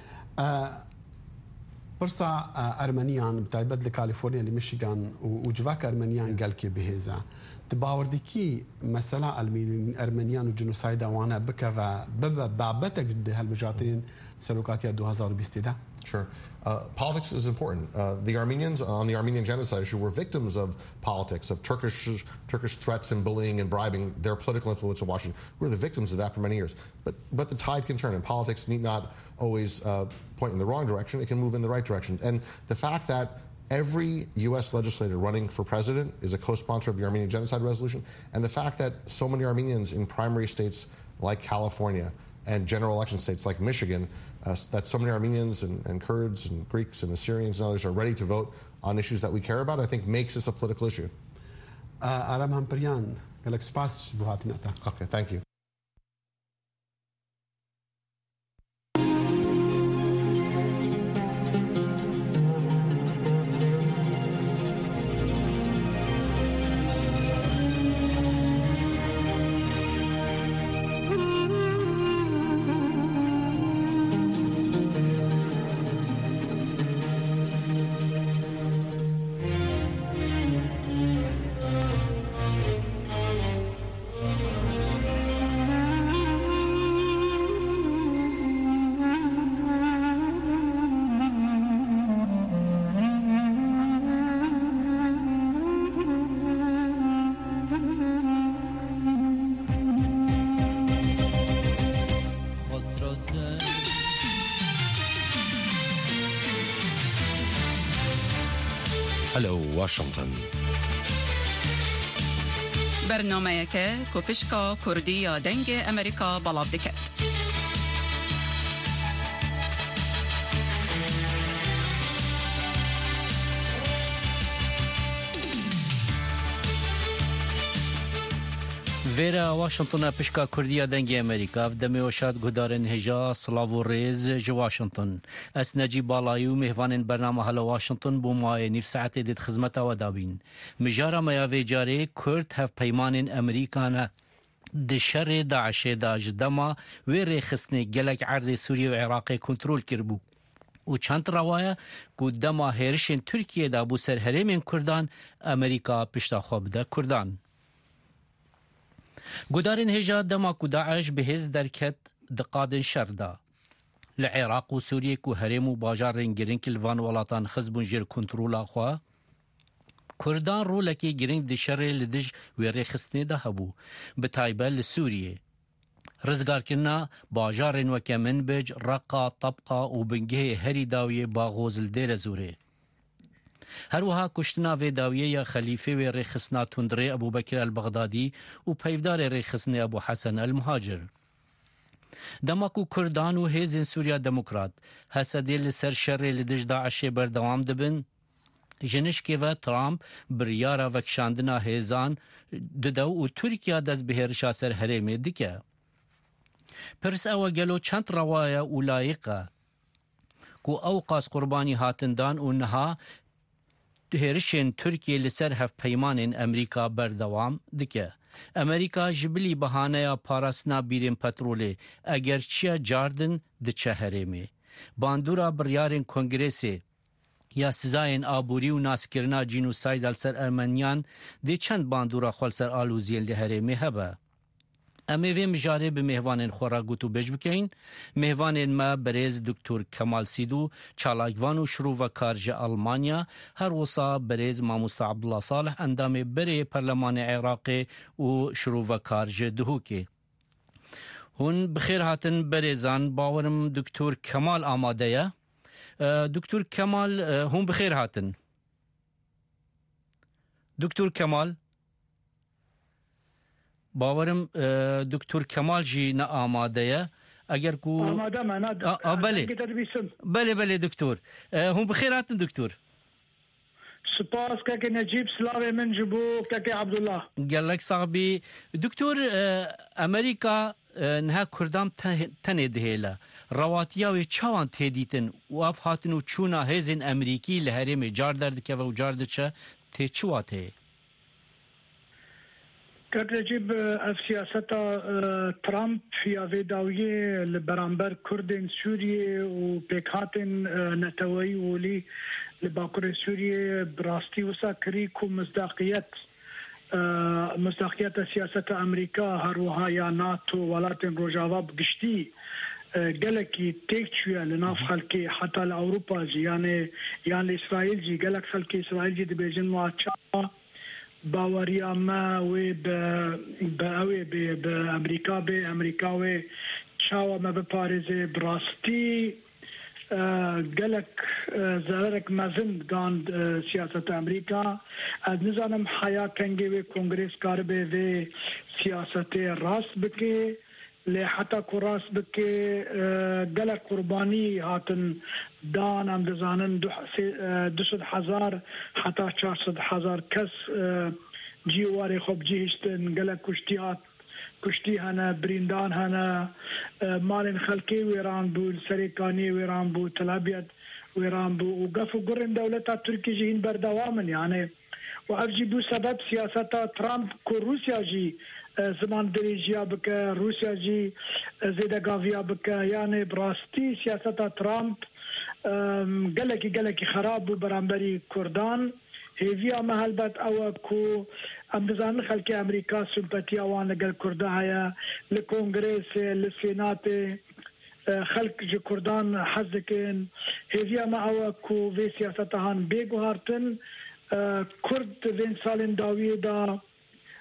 برسا أرمنيان بتاعبد لكاليفورنيا لميشيغان وجواك أرمنيان قال كي بهذا تباوردي كي مسألة أرمنيان وجنوسايدا وانا بكفا ببا بابتك جد هالبجاتين سلوكاتيا ألفين وعشرين. Sure. Uh, politics is important. Uh, the Armenians on the Armenian genocide issue were victims of politics, of Turkish Turkish threats and bullying and bribing, their political influence in Washington. We were the victims of that for many years. But but the tide can turn, and politics need not always uh, point in the wrong direction. It can move in the right direction. And the fact that every U S legislator running for president is a co-sponsor of the Armenian genocide resolution, and the fact that so many Armenians in primary states like California and general election states like Michigan, uh, that so many Armenians and, and Kurds and Greeks and Assyrians and others are ready to vote on issues that we care about, I think makes this a political issue. Okay, thank you. هلو واشنطن برنامه‌یک کوپشکا کردی یا دنگ امریکا بلاو دکت. ویرا واشنطن پشکا کردیا دنگ امریکا و دمی وشاد گدارن هجا سلاو و ریز جو واشنطن اس نجی بالایو مهوان برنامه هلا واشنطن بو مای نیف ساعت دید خدمت و دابین مجارا میاوی جاری کرد هف پیمان امریکانا دشر داعش داج دما ویری خسنی گلک عرض سوریه و عراق کنترول کربو و چند روایه که دما هرشن ترکیه دا بو سر هرمین کردان امریکا پشتا خواب دا کردان گدارن هجا دما کو داعش بهز درکت دقادن شردا لعراق و سوریه کو هرم و باجارن گرین کلوان ولاتان خزبون جر کنترولا خوا کردان رولکی گرین دشر لدج ویری خستنی ده هبو بتایبه لسوریه رزگار کنا باجارن وکه منبج رقا طبقا و بنگه هری داویه باغوزل دیر زوره هر وها کشتنا و داویه یا خلیفه و ریخسنا تندره ابو بکر البغدادی و پیفدار ریخسنی ابو حسن المهاجر. دماکو کردان و هیزن سوریا دموکرات حسدی لسر شر لدج داعش بردوام دبن جنشکی و ترامپ بریارا وکشاندنا هیزان ددو و ترکیا دز بهرشا سر هرمی دیکه. پرس او گلو چند روايه و لایقه کو اوقاس قربانی هاتندان و نها هرشن ترکیه لسر هف پیمان امریکا بردوام دکه. امریکا جبلی بهانه پاراسنا بیرین پتروله اگر چیا جاردن دچه هرمی. باندورا بریارن کنگرسی یا سزاین آبوری و ناسکرنا جینوساید السر ارمنیان دی چند باندورا خلسر آلوزیل دی هرمی هبه. امی وی مجاره به مهوانین خورا گوتو بج بکین مهوانین ما بریز دکتور کمال سیدو چالاکوان و شروع و کارج آلمانیا هر وصا بریز ماموستا عبدالله صالح اندام بری پرلمان عراق و شروع و کارج دهوکی هون بخیر هاتن بریزان باورم دکتور کمال آماده یا دکتور کمال هون بخیر هاتن دکتور کمال باورم دکتر کمال جی نه آماده اگر کو آماده من آه بله بله بله دکتر هم بخیراتن دکتر سپاس که نجیب سلاوی من جبو که عبدالله گلک صاحبی دکتر امریکا نه کردام تنه دهیلا رواتیاوی چوان تهدیتن و افهاتن و چونا هزین امریکی لحرم جار درد که و جار دچه ته چواته كتجيب السياسة ترامب في فيداوية لبرامبر كردين سوريا وبيكاتن نتوي ولي لباكور سوريا براستي وساكريك ومصداقية مصداقية سياسة أمريكا هروها يا ناتو ولاتن روجاوا بقشتي قالك تيكتشويا لناف خلقي حتى لأوروبا جي يعني يعني إسرائيل جي قالك خلقي إسرائيل جي دبيجن واتشا باوریا ما و به به به امریکا به امریکا و چاو ما به پاریس براستی گلک زارک مزن گاند سیاست امریکا از نظام حیا کنگی و کنگرس کار به و سیاست راست بکی لی حتی کراس بکی گلک قربانی هاتن دان ام دزانن دوصد هزار حتی چهارصد هزار کس جیواری خوب جیشتن گلک کشتیات کشتی هنه بریندان هنه مالن خلقی ویران بو سریکانی ویران بو تلابیت ویران بو و قفو قرن دولتا ترکی جهین بردوامن يعني و افجی بو سبب سیاست ترامپ کو روسیا جی زمان دریجیا بکه روسیا جی زیدگاویا بکه یعنی براستی سیاست ترامپ گلکی گلکی خراب و برانبری کردان هیویا محل بد او کو ام دزان خلق امریکا سمپاتی اوان لگل کرده هیا لکنگریس لسینات خلق جو کردان حزکن هیویا ما او کو وی سیاست هان بیگو هارتن کرد وین سالن داوی دا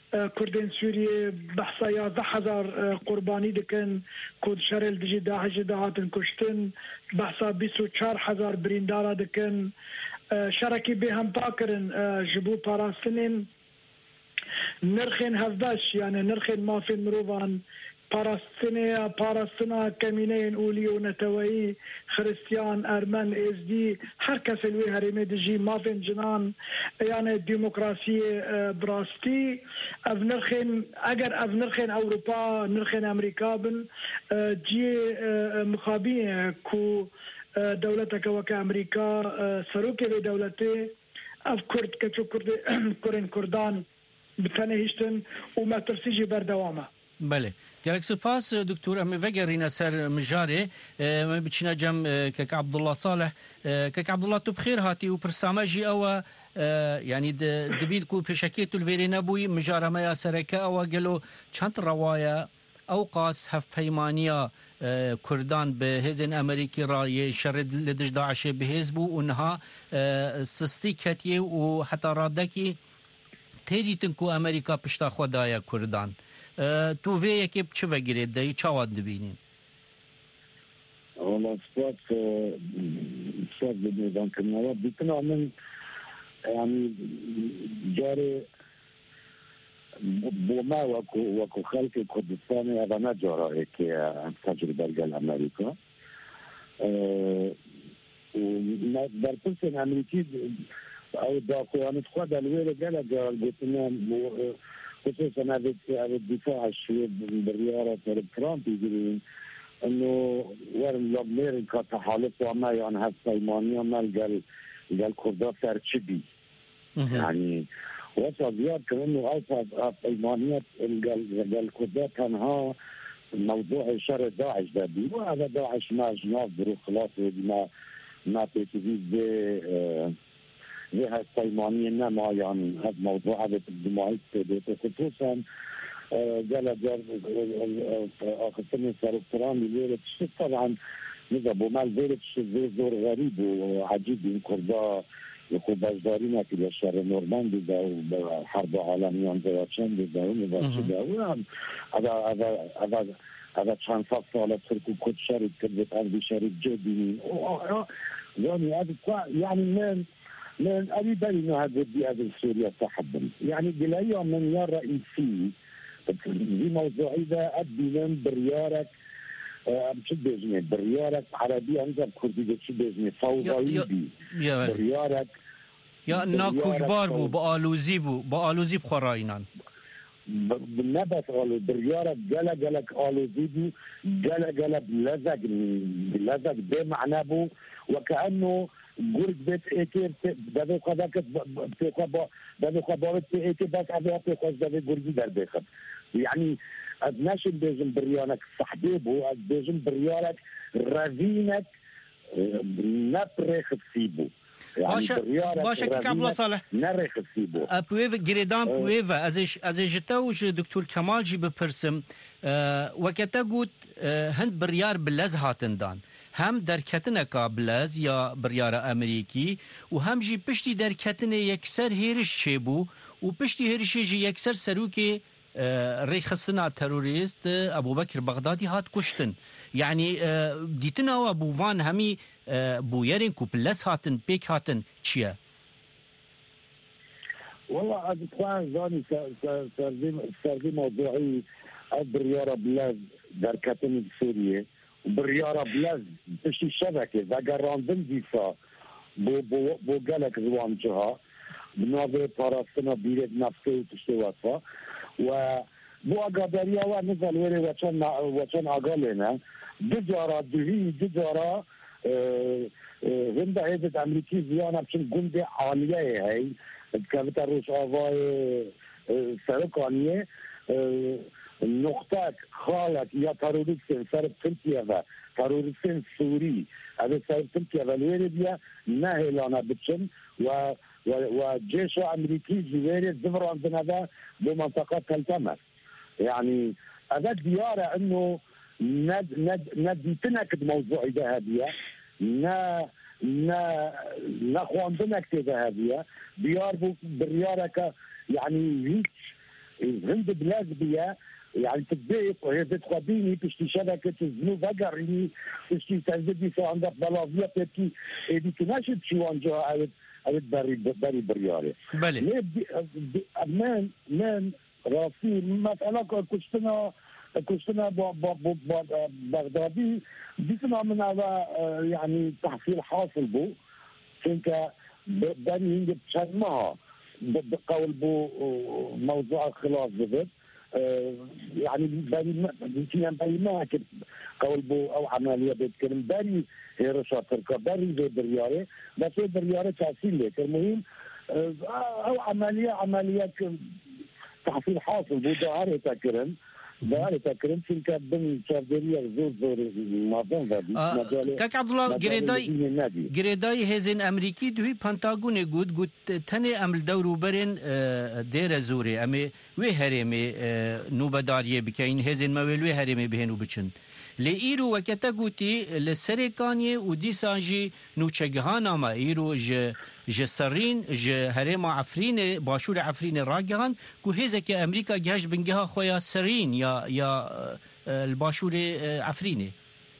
كردين سوريا بحثا يازده هزار قرباني دكن كود شرل دجي داعش دهاتن كشتن بحثا بيسو چار هزار بريندارا دكن شركي بهم باكرن جبو باراستنين نرخين هفداش يعني نرخين ما في مروفان باراستنيا باراستنا كمينين أولي ونتوائي خريستيان أرمن إز دي هر كس الوي هرمي دجي ما في جنان يعني ديمقراطية براستي أف نرخين أجر أف نرخين أوروبا نرخين أمريكا بن جي مخابين كو دولتك وكأمريكا سروكي بدولتي أف كرد كتو كرد كورن كردان بتنهشتن وما ترسيجي بردوامه. بله گەلێک سوپاس دکتور ئەمە ڤەگەڕینە سەر مژارێ ئەمە بچینە جەم کەک عەبدوڵڵا ساڵح کەک عەبدوڵڵا تو بخێر هاتی و پرسامەژی ئەوە یعنی دەبیت و پێشەکێت و لێرێ نەبووی مژارەمە یاسەرەکە ئەوە گەلۆ چەند ڕەوایە ئەو قاس هەفپەیمانیە کوردان بە هێزن ئەمریکی ڕایە شەڕێت لە دژ داعشێ بەهێز بوو و نها سستی کەتیێ و حتا ڕادەکی تێدیتن و ئەمریکا پشتا خۆدایە کوردان تو وی یکی چه وگیرید دایی چاواد دبینین؟ والله سپاس سپاس بدنیدان کرنوا بیتنا من يعني جاري بوما وكو وكو خلق كردستان هذا ما جرى هيك تجربة قال أمريكا و در پرسن أمريكي أو داخل خود الويل قال قال قلتنا خصوصا هذا الدفاع الشويب بالرياضة ترامب يقولون انه ورن لامريكا تحالف وما يعني هالصيمانية ما قال قال كردات ترشبي يعني وصل زياد كانه اوصل الصيمانية قال قال كردات تنها موضوع شر داعش ده بي وهذا داعش ما جناف برو خلاص ما ما تتفيز ب لها الصيمانية إنما يعني هذا موضوع هذا الجماعية خصوصا قال جار آخر سنة صار الترامي ليلة طبعا نذهب ومال ليلة زي زور غريب وعجيب من كردا يقول بجدارين في الشهر نورماندي ده وحرب عالمية زواتشان ده ونذهب كده هذا هذا هذا هذا كان فصل تركوا كل شريك كذبت أرض شريك جدي يعني هذا يعني من من أريد أن هذا هذا سوريا تحدث يعني بالأيام من يا رئيسي في موضوع إذا أدي من بريارك شو بيجني بريارك عربي عندك كردي شو بيجني فوضى بريارك يا ناكوش باربو بآلوزي بو بآلوزي بخراينان بالنبات قالوا بريارك جلا جلك آلوزي بو جلا جلا بلزق بلزق ده معناه بو وكأنه گرگ بیت ایکی داده خداکت پیخوا داده خوا بابت ایکی بس عبیه پیخواش داده گرگی در بخد يعني از نشن بیجن بریانک صحبیبو از بیجن بریانک روینک نپرخت سیبو باشا باشا كي عبد صالح نرخ سيبو بويف جريدان بويف ازش ازجتوج دكتور كمال جي بپرسم وقتا قلت هند بريار بلز هاتندان هم درکتنه کابلز یا بریار امریکی و هم جی پشتی درکتنه یکسر هیرش چه بو و پشتی هیرش جی یکسر سروک ریخستنا تروریست ابوبکر بغدادی هات کشتن یعنی دیتنا و ابووان همی بویرین کو پلس هاتن پیک هاتن چیه؟ والله أتوقع زاني سردي موضوعي بريارة بلاد دركتني بسوريا بريارة بلاد بشي الشبكة إذا قراندن ديسا بو بو بو قالك زوان جها بنابه باراستنا بيرد نفسه وتشتواتها و بو أقادريا ونزل ويري وچن وچن أقالنا دجارة دهي دجارة هند هيدت أمريكي زيانة بشن قندة عالية هاي كانت الروش آواي سرقانية نقطة خالك يا تروريستين سرب تركيا و تروريستين سوري هذا سرب تركيا و الويربيا نهلانا بتشن و وجيش أمريكي جويري زفران بنذا بمنطقة تلتمس يعني هذا ديارة انه ند ند نديتنك موضوع ذهبية نا نا نخوان بنك ذهبية ديار بريارك يعني هيك هند بلاد بيا يعني تبدأ وهي تقابيني بشتي شبكة الذنوب أقرني بشتي تنزدني في عندك بلاغية بيتي إذا كناشد شو عنجا أود أود بري بري برياري. بله. ليه من من راسي مثلا كشتنا كشتنا بغدادي بيسنا من هذا يعني تحصيل حاصل بو كنك بني هند بشرمها بقول بو موضوع الخلاف بذات يعني بني بني بني ما كنت قول بو او عمليه بتكلم بني هي رشا تركا بني زي برياري بس برياري تحصيل لك المهم او عمليه عمليه تحصيل حاصل بو دعاري تكرم دعاري تكرم تلك بن شافدريا زور زور ما بين كاك عبد الله جريداي جريداي هزين امريكي دوي بنتاغون جود جود تاني عمل دورو برين دير زوري امي وي هرمي نوبداريه بكاين هزين مويل وي هرمي بهنو بچن لإيرو وكتا قوتي لسريكاني ودي سانجي نوچگهانا ما إيرو ج جسرين ج هرما عفرين باشور عفرين راجعان كو هزك أمريكا جهاج بنجها خويا سرين يا يا الباشور عفريني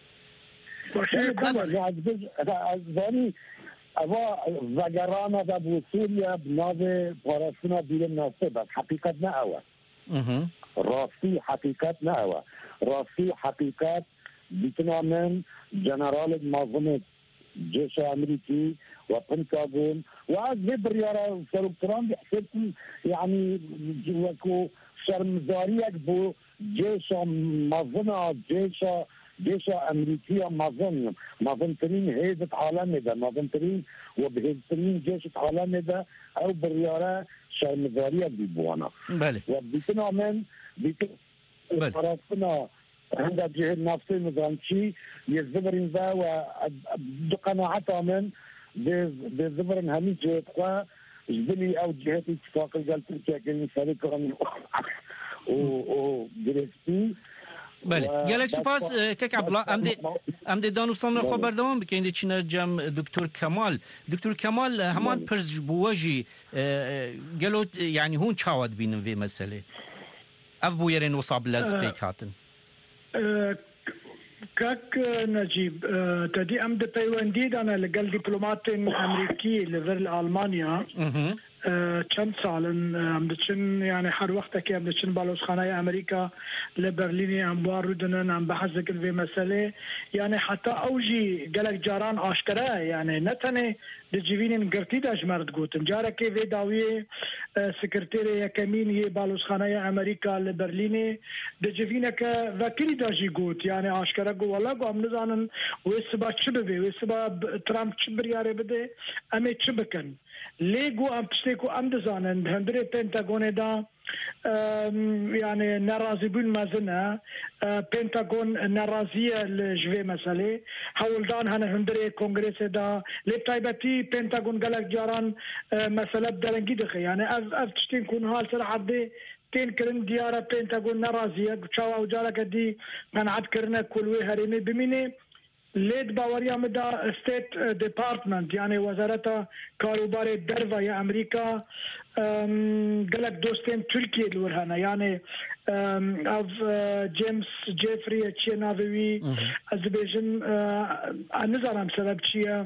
زاني أبا زجرانا ده سوريا بنادي بارسنا بيل ناسبة حقيقتنا أول راسي حقيقتنا أول راسي حقيقات بيتنا من جنرال منظمة جيش أمريكي وبنتاغون وعاد بريارة سروق ترامب يحسب يعني وكو شرمزاريك بو جيش منظمة جيش جيش أمريكية منظمة منظمتين هيدة عالم ده منظمتين وبهيدتين جيش عالم ده أو بريارة شرمزارية بيبوانا بله وبيتنا من بيتنا فرصنا عند جهة نفسي نظام شيء يزبرين ذا وقناعتها من بزبرين همي جهة قوى جبلي أو جهة اتفاق الجال تركيا كان سالكم و جريسبي بله گلک سپاس کاک عبدالله امدی امدی دانستان خبر دوام بکنید چینا جام دکتر کمال دکتر کمال همان پرز بواجی گلو يعني هون چاود بینم في مسئله اف بويرين وصاب لازبيك هاتن كاك نجيب تدي ام دي بيوانديد انا لقال دبلومات امريكي لفرل المانيا چند سالن ام دچن يعني هر وقت که ام دچن بالوسخانه امریکا لبرلین ام واردن ام بحث کن في مساله يعني حتى اوجي قالك جاران اشكره يعني نتنه دجوینن گرتی داش مرد گوتن جاره که وی داوی سکرتری کمین هی بالوسخانه امریکا لبرلین دجوینه که وکیل داجی گوت يعني اشكره گو والله گو ام نزانن و سبا چه به و سبا ترامپ چه بریاره بده ام چه بکن ليجو ام تشتكو ام دزانن هندري بنتاغون دا يعني نرازي بون مازنا بنتاغون نرازيه الجوي مساله هولدان هنا هندري كونغرس دا لبتايبتي بنتاغون قالك جاران مساله بدلنجي دخي يعني اف اف تشتين كون هال صراحه دي تين كرن دياره بنتاغون نرازيه تشاوا وجالك دي من عاد كرنا كل وي هريمي بميني لید باوریا مدا ستيت ديبارتمنت يعني وزارة كاروبار دروا يا امريكا قالك دوستين تركيا الورهنا يعني اف جيمس جيفري تشينافوي ازبيجن نظرم سبب چيا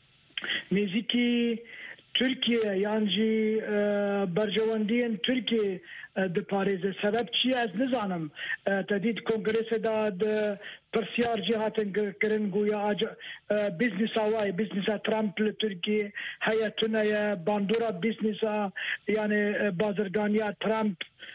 نزيكي تركيا يعني برجواندين تركيا د پاریز سبب چی از نزانم تدید کنگرس داد پرسیار جهاتن کرن گویا اج بزنس اوای بزنس ترامپ لترکیه هیاتنا یا باندورا بزنس يعني بازرگانیا ترامپ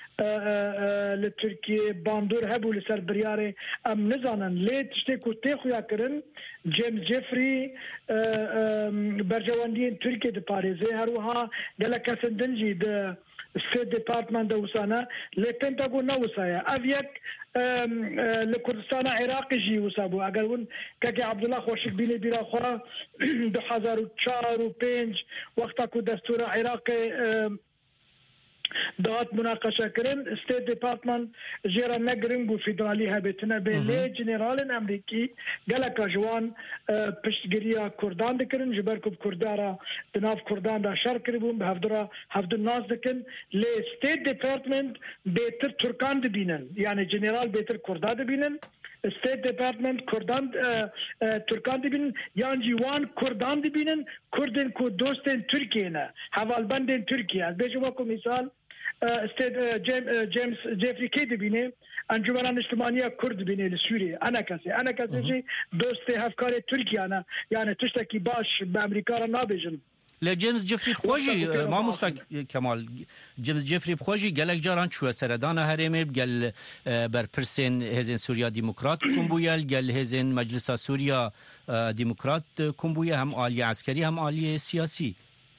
لترکیه باندور هبو لسر بریاره ام نزانن لیت شتکو تخویا کرن جيمس جيفري برجواندين تركيا د پاریزه هروها گلک سندنجی د ستيت ديبارتمنت دوسانا لبنتاغون نوسايا افيك لكردستان عراقي جي وسابو اقلون كاكي عبد الله خوشك بيني بلا خوا دو حزار وچار وبنج وقتا كو دستور عراقي دات مناقشه کردن ستيت ديبارتمنت جيرا نگرنگ و فدرالی هبتنا به جنرال امریکی گلک جوان پشتگیری کردان دکرن جبرکوب کردارا بناف کردان دا شر کربون به هفدرا هفد ناز دکن لی ستيت ديبارتمنت بهتر ترکان دبینن یعنی جنرال بهتر کردان دبینن ستيت ديبارتمنت كردان تركان دبين يعني جوان كردان دبينن كردن كو دوستن تركينا حوالبندن تركيا بيجواكم مثال ستيت جيمس جيفري كي دبينه انجمن الاجتماعيه كرد بينه لسوريا انا كاسي انا كاسي دوستي هفكار تركيا انا يعني تشتكي باش بامريكا نابجن لجيمس جيفري بخوجي ما مستك كمال جيمس جيفري بخوجي قالك جاران شو سردانا هرمي قال بربرسن هزين سوريا ديمقراط كومبويال قال هزين مجلس سوريا ديمقراط كومبويا هم عالية عسكري هم عالية سياسي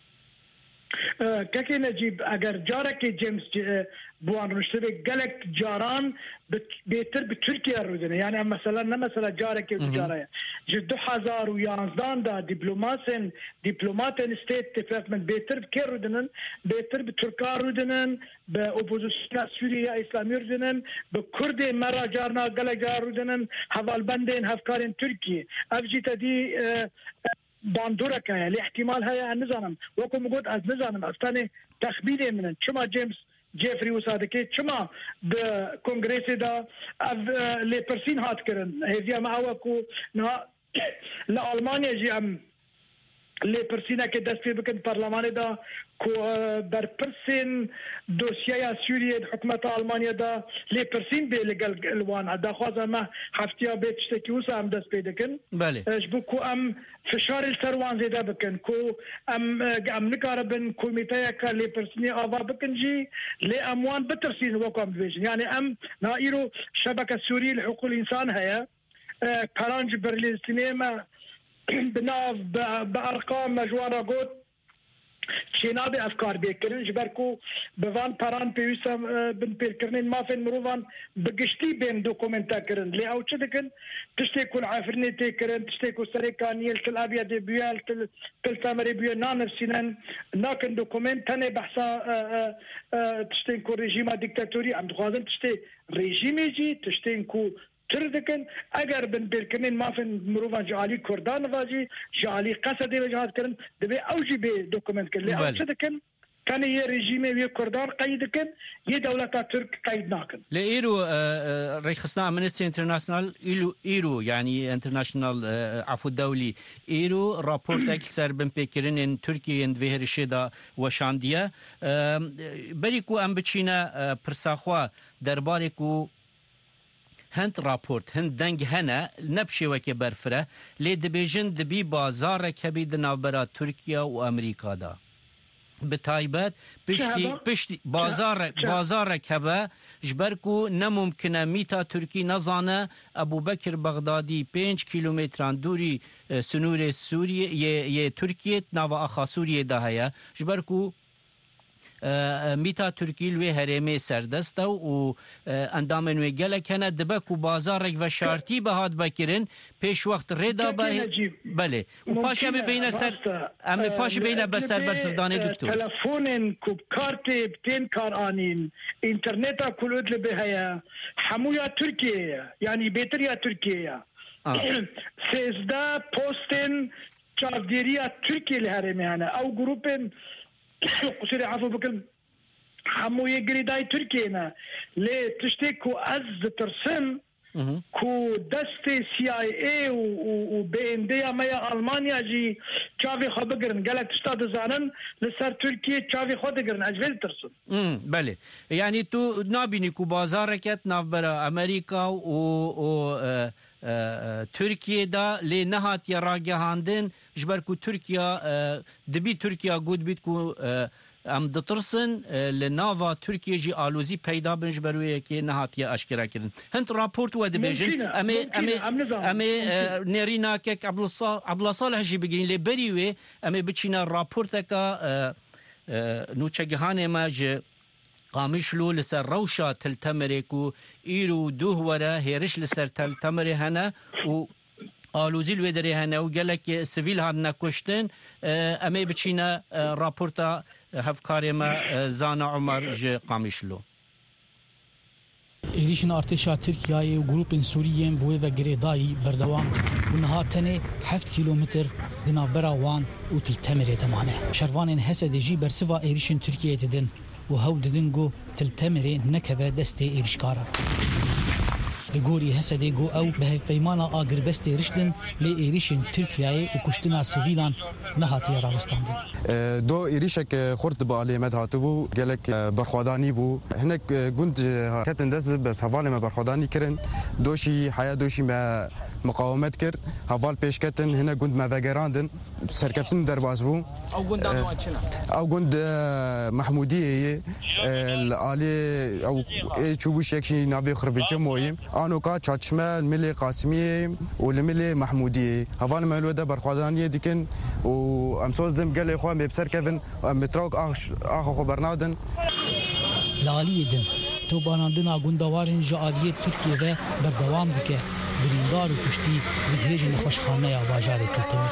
كاكي نجيب اگر جارك جيمس بوان رشتبه قالك جاران بيتر بتركيا رودنا يعني مثلا مثلا جارك وجارة جدو حزار ويانزدان دا دبلوماسن دبلوماتن ستيت ديبارتمنت بيتر بكير رودنا بيتر بتركا رودنا بأوبوزيسيون سوريا إسلامي رودنا بكردي مرة جارنا قالك جار رودنا حوالبندين هفكارين تركي أفجيتا دي اه باندورا كايا لاحتمال هيا النظام وكم قلت از نظام استاني تخبيري من شما جيمس جيفري وصادقي شما بكونغرس دا لي برسين هات كرن هذه معاكو نا لألمانيا جي ام لي برسينا كي دست بكن برلمان دا كو بر برسين دوسيا سوريا حكومة ألمانيا دا لي برسين بلقل الوان دا خوازا ما حفتيا بيت شتكيوسا ام دست بيدكن بله اجبو كو ام فشار الثروان زيدا بكن كو ام ام نقاربن كوميتايا كا لي برسيني افا بكن جي لي اموان بترسين وكم بيجن يعني ام نايرو شبكة سورية لحقوق الانسان هيا كارانج برلين سينما بناف بارقام مجوارا قوت چینا به افکار بیکرن جبرکو بوان پران پیوسا بن پیرکرنین ما فين مروان بگشتی بین دوکومنتا کرن لی او چه دکن تشتی کل عفرنی تی کرن تشتی کل سریکانیل تل ابیا دی بیال تل تل تامری بیا نانرسینن ناکن دوکومنت تنه بحثا تشتی کل رژیم دیکتاتوری ام دخوازن تشتی رژیمی جی تشتی کل تردكن اگر بن بالكنين ما فين مروفا جعلي كردان فاجي جعلي قصدي وجهات كرن دبي اوجي بي دوكومنت كن لي اوجدكن كان هي ريجيمي وي كردان قيدكن هي دولة ترك قيد ناكن لايرو ريخصنا امنستي انترناشنال ايرو ايرو يعني انترناشنال عفو الدولي ايرو رابورت اكثر بن بكرين ان تركيا اند فيهرشيدا وشانديا بريكو ام بتشينا برساخوا درباريكو هند راپورت هند دنگ هنه نبشه وکی برفره لی دبیجن دبی بازار کبی دنابرا ترکیه و امریکا دا به تایبت پشتی پشتی بازار بازار کبه جبرکو نممکنه میتا ترکی نزانه ابو بکر بغدادی پنج کیلومتران دوری سنور سوریه یه یه ترکیه نوا اخا سوریه ده هیا جبرکو میتا ترکی لوی هرمی سردست و اندامن و گله کنه دبک و بازارک و شارتی به هاد بکرن پیش وقت ردا به بله و پاشه ببینه سر ام پاشه ببینه بسر برسردانه دکتر تلفون کوب کارت بتين کار آنین اینترنتا کلود لبه هیا حمویا ترکیه یعنی بهتریا ترکیه سیزده پوستن چافدیریا ترکیه لهرمی هنه او گروپن قصير عفوا بكل حمو يجري داي تركينا ليه تشتكو از ترسم كو دستي سي اي اي و بي ان دي مايا المانيا جي تشافي خبقرن قالك تشتاد زانن لسر تركيا تشافي خدقرن اجفل ترسم امم بله يعني تو نابيني كو بازاركت نافبرا امريكا و و تركيا دا لي نهات يراجهاندن جبركو تركيا دبي تركيا قد بيتكو ام دترسن لنافا تركيا جي آلوزي پیدا بنج بروي كي نهاتيا اشكرا كرن هنت رابورت ود بيجن امي امي امي نيرينا كك عبد الله صالح جي بيجين لي بريوي امي بتشينا رابورتكا نوچگهانه ما ج قامشلو لسر روشا تلتمركو ايرو دوهورا هيرش لسر تلتمره هنا و آلوزی لوی دری هنه و گلک سویل هاد نکشتن امی بچینه راپورتا هفکاری ما زانا عمر جه قامیشلو ایریشن ارتشا ترکیه و گروپ سوریه بوی و گریدایی بردوام دکن و نهاتنه هفت کیلومتر دنابرا وان و تلتمره دمانه شروان حسد جی برسوا ایریشن ترکیه تدن و هو ددنگو تلتمره نکوه دست ایریشکارا لگوری حسد گو او به پیمانا آگر بست رشدن لی ایریشن ترکیه و کشتنا سیویلان نهاتی راوستاندن دو ایریشک خورد با علی مد هاتبو گلک برخوادانی بو هنک گوند کتن دست بس حواله ما برخوادانی کرن دوشی حیا دوشی ما مقاومت کر حوال پیش کتن هنک گوند ما وگراندن سرکفتن درباز بو او گوند آنوان چنا او گوند محمودیه علی او چوبوش یکشی نابی خربی جمعیم آنو کا چاچمه ملی قاسمیه و ملی محمودیه حوال ما الوده برخوادانی دیکن و امسوز دم گل اخوان بسر کفن متروک آخ آخ خبرنادن لالی دن تو باناندنا گوندوارن جالیه ترکیه و بردوام دکه بریندار و کشتی دگهج نخوشخانه یا باجار تلتمر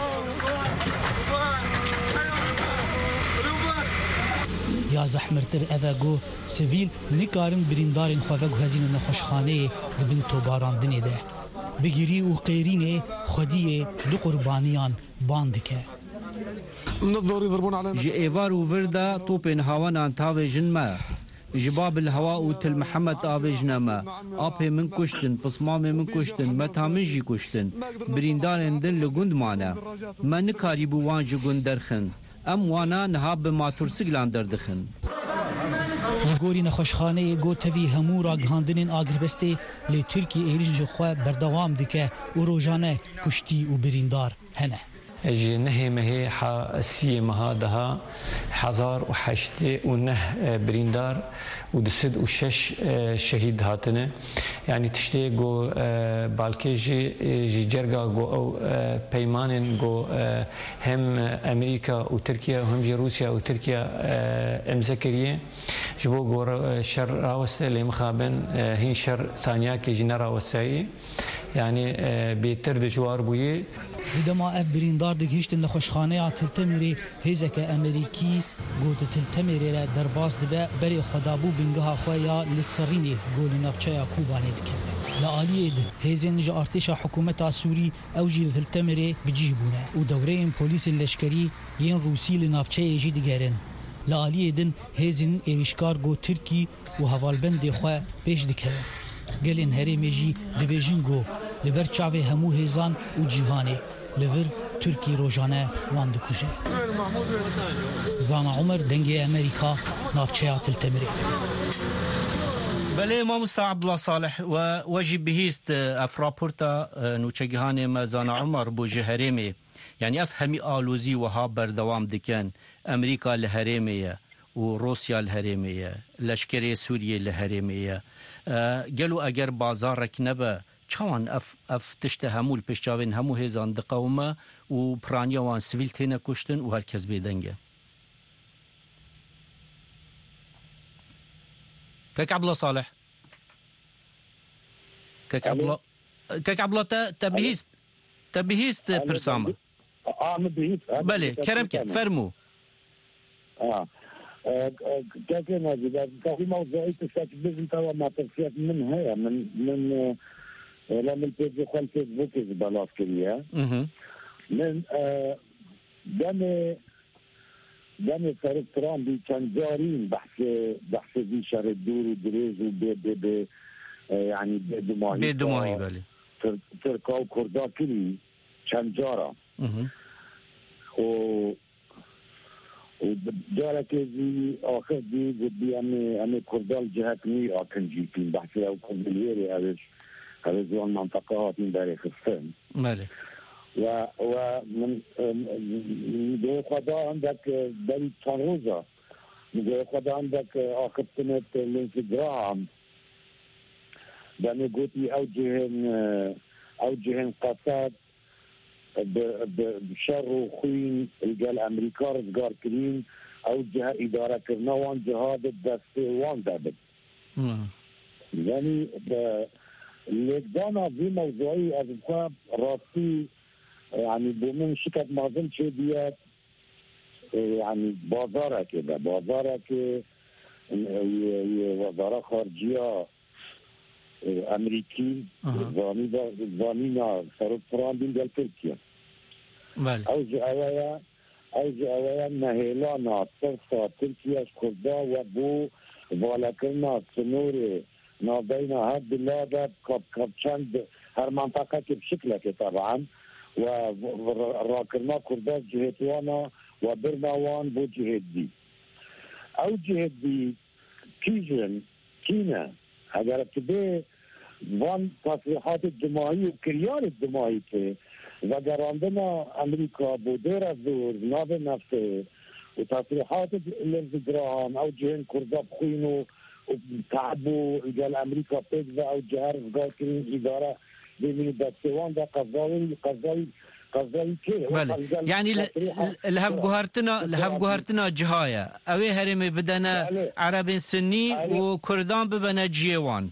یا زحمرتر اوه گو سویل نکارن بریندارن خواه هزین نخوشخانه دبن تو باراندنه ده بگیری و قیرینه خودیه دو قربانیان باندکه جي ايفار وفردا طوبين هاوان ان تاويجن ما جباب الهواء وتل محمد آويجنا ما آبي من كشتن بصمامي من كشتن متا من جي كشتن بريندارن دن لگند مانا ما نكاري بو وان جي گند درخن ام وانا نهاب ما ترسگلان دردخن گوری نخوشخانه گو توی همو را گهاندنین آگربسته لی ترکی ایریش خواه بردوام دکه و روزانه کشتی و بریندار هنه اجي نهي مهي حاسية مهادها حزار وحشتي ونه بريندار ودسد وشش شهيد هاتنه يعني تشتي جو بالكي جي جي جرغا جو او بيمانن جو هم امريكا وتركيا وهم جي روسيا وتركيا امزكريه جبو جو شر راوست اللي مخابن هين شر ثانيه كي جي نراوستي يعني بيتر دجوار بويه دما اف بریندار دگهشت نخوشخانه تلتمری هزک امریکی گوت تلتمری را درباز دبه بری خدابو بنگها خویا لسرینی گول نفچه کوبانه دکن لعالیه ده هزین جا ارتش حکومت سوری او جیل تلتمری بجیبونه و دوره پلیس لشکری ین روسی لنفچه جی دگرن لعالیه دن هزین ایرشکار گو ترکی و حوالبند خو پیش دکن گلین هرمی جی دبیجن گو لبر چاوه همو هزان و جیهانه لور ترکی روزانه وان دکوژه زانا عمر دنگی امریکا نافچه تلتمری بله ما مستر عبدالله صالح و وجب بهیست اف راپورتا نوچگهان ما زانا عمر بو جهرمي يعني اف همي آلوزي وها بردوام دكن امريكا لهرمية و روسيا لهرمية لشكري سوريا لهرمية قالوا اگر بازارك نبا چوان اف اف تشته همول پشچاوین همو هزان دقومه و پرانیا وان سویل تینه کشتن و هرکس بیدنگه كيك عبد الله صالح كيك عبد الله كيك عبد الله تبهيست تبهيست برسامه اه مبهيست بله كرمك فرمو اه كان هذا كان موضوعي تستكبر توا ما تفسير من هي من من لما تجي قال فيسبوك زبالات كليا من دم دم فريق ترامب دي كان جارين بحث بحث دي شهر الدور ودريز وب يعني بدماهي بدماهي بالي تركا وكردا كلي كان جارة و ودارة كذي آخر دي بدي أمي أمي كردا الجهات مي أكن جيبين بحث أو كردليري هذا هذا زوان منطقات من داري خفان مالك و ومن من قضاء عندك داري تانوزا من قضاء عندك آخر سنة الانفجام داني قوتي أوجهن أوجهن قصاد بشر وخوين رجال أمريكا رزقار كريم أوجه إدارة كرنوان جهاد الدستي وان دابد يعني لقدانا في موضوعي أذكار راسي يعني بمن شكت معظم شديات يعني بازارة كده بازارة كده وزارة خارجية أمريكي زمينا سرود فران بين دل تركيا أوجه أويا أوجه أويا نهيلانا ترسا تركيا شكردا وبو ولكننا سنوري نابينا هاد بلاد كاب كاب چند هر منطقة بشكلك طبعا وراكرنا كردا جهتوانا وبرناوان بو جهت دي او جهت دي كيجن كينا اگر تبه وان تصريحات الجماهير وكريان الجماهير وقراندنا امريكا بو دير الزور ناب نفسه وتصريحات الانفجرام او جهن كردا بخينو وتعبوا رجال امريكا بيكزا او جهار فقاكرين اداره بمن دستوان دا قضاوي قضاوي قضاوي كي يعني لهف جوهرتنا لهف جوهرتنا جهاية اوي هرمي بدنا عرب سني وكردان ببنا جيوان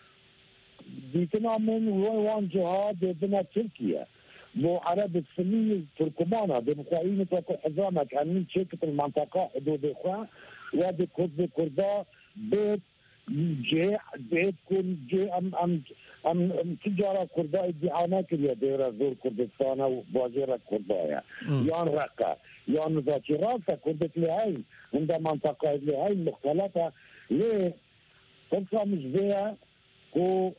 بيتنا من وان جهاد بنا تركيا مو عرب السني تركمانا بمقايمة حزامة كان شركة المنطقة حدود اخوة وادي كرد كردا بيت جي بيت كن جي ام ام ام تجارة كردا ادعانا كليا ديرا زور كردستان وباجرة كردايا يان رقا يان ذاكرات كردت لهاي عند منطقة لهاي مختلفة ليه تنسى مش بيها كو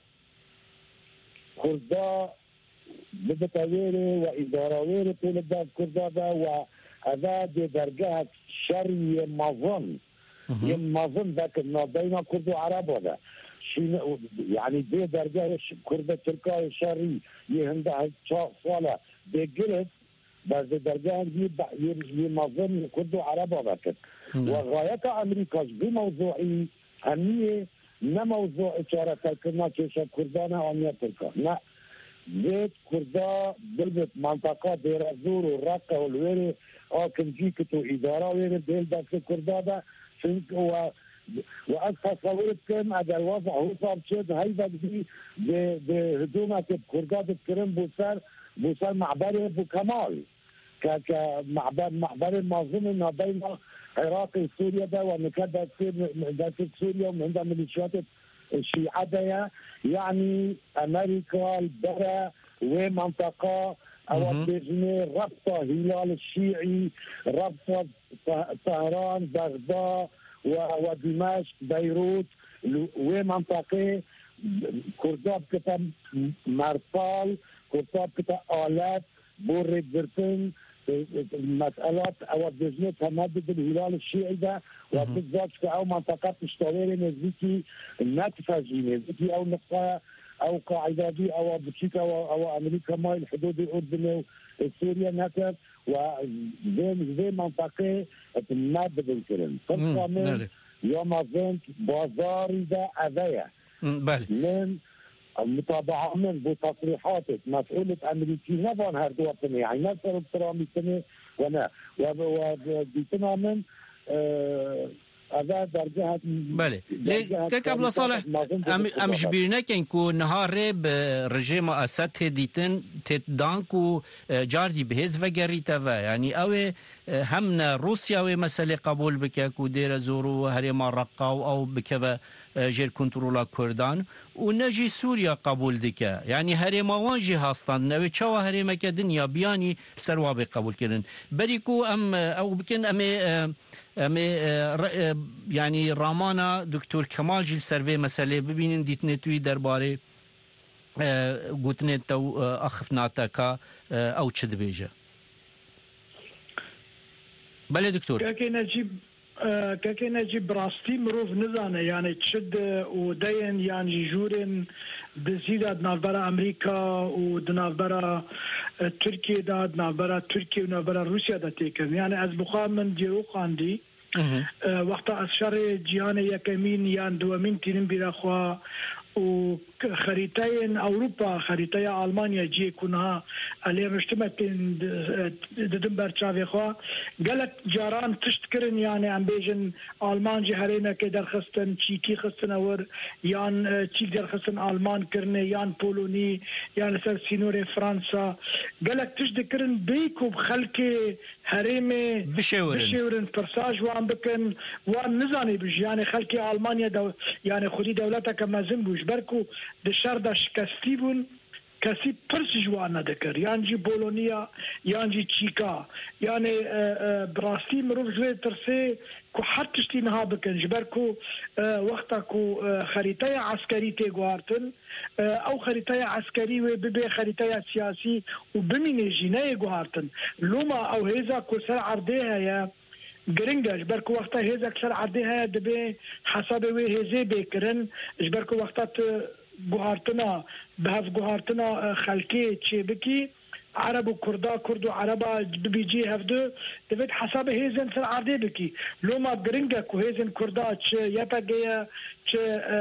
كردا بدأ ويري وإدارة ويري طول الدار كردا وهذا درجات شري مظن يمظن ذاك النابينا كردو عرب هذا يعني دي درجة كرد تركيا شري يهنده صالة بجلد بس درجة دي يمظن كردو عرب هذا وغاية أمريكا بموضوعي أمنية نموضوع إشارة تركنا كيشا كردانا أمنية تركا لا بيت كردا بلبت منطقة دير الزور والرقة والويري آكن جيكتو إدارة ويري ديل داك كردا دا و وأكثر صورت كم أجل وضع هو صار شد هيدا دي بهدومة كردا بتكرم بوسار بوسار معبري بكمال ك كمعبر معبر منظومة ما بين العراق وسوريا ده ونكاد تصير داخل سوريا ومن عندها ميليشيات الشيعة ده يعني أمريكا البرا ومنطقة أو بيجني ربطة هلال الشيعي ربطة طهران بغداد ودمشق بيروت ومنطقة كرداب كتا مرطال كرداب كتا آلات بورد برتن مسألات أو بيجني تمدد الهلال الشيعي ده وبالذات أو منطقة تشتغل نزيكي ناتفاجي نزيكي أو نقطة أو قاعدة دي أو بتشيكا أو, أو أمريكا ما الحدود الأردن سوريا نتف وزي زي منطقة ما بالكلام فكمان يوم أظن بازار ده أذية من متابعة من بتصريحات مسؤولة أمريكي نبان هردو وطني يعني نصر بترامي سنة ونا وبيتنا من هذا درجات بله كقبل صالح ام جبيرنا كنكو نهار برجيم اسد ديتن تدانكو جاردي بهز وغريتا يعني او همنا روسيا ومساله قبول بكاكو دير زورو هرم رقا او بكوا جير كنترولا كردان ونجي سوريا قبول دكا يعني هرموان جهاستان نوي چوا هرمك دنيا بياني سرواب قبول كرن بريكو ام او بكن ام ام يعني رامانا دكتور كمال جيل سروي مساله ببينن ديتنتوي درباره قوتنت او اخفناتك او چد بيجه بله دكتور كاكي نجيب كاكي نجيب راستي مروف نزانه يعني تشد ودين يعني جورن بزيادة نافبرا أمريكا ودنافبرا تركيا دا نافبرا تركيا ونافبرا روسيا دا تيكن يعني از بخار من ديروق عندي وقت أشار جيانة يكمين يان دوامين تيرين بيراخوا و خريطين أوروبا خريطة ألمانيا جي كونها اللي مجتمعين ددنبر تشافي خوا قالت جاران تشتكرن يعني عم بيجن ألمان جي هرينا كدر خستن تشيكي خستن أور يان تشيك در خستن ألمان كرني يان بولوني يان سر سينوري فرنسا قالت تشتكرن بيكو بخلكي هريمي بشورن بشورن فرساج وان بكن وان نزاني بج يعني خلكي ألمانيا دو يعني خودي دولتها كما زنبوش بركو دشار دا شكستيبون كسي برس جوانا دكر يعني جي بولونيا يعني جي تشيكا يعني براستي مروف جوي ترسي كو حتى شتي نها بكن جبركو وقتا كو خريطة عسكري تيغوارتن او خريطة عسكري وببي خريطة سياسي وبميني جيناي غوارتن لوما او هيزا كو سر عرديها يا گرنگا جبرکو وقتا هیز اکثر عادی ها دبی حساب وی هیزی بکرن جبرکو وقتا گوهارتنا بهف گوهارتنا خلکی چی بکی عرب و کردا کرد و عربا بيجي هفدو دفت حساب هيزن سر عادي بكي لو ما جرينجا كو هيزن كردا تش يتاجيا تش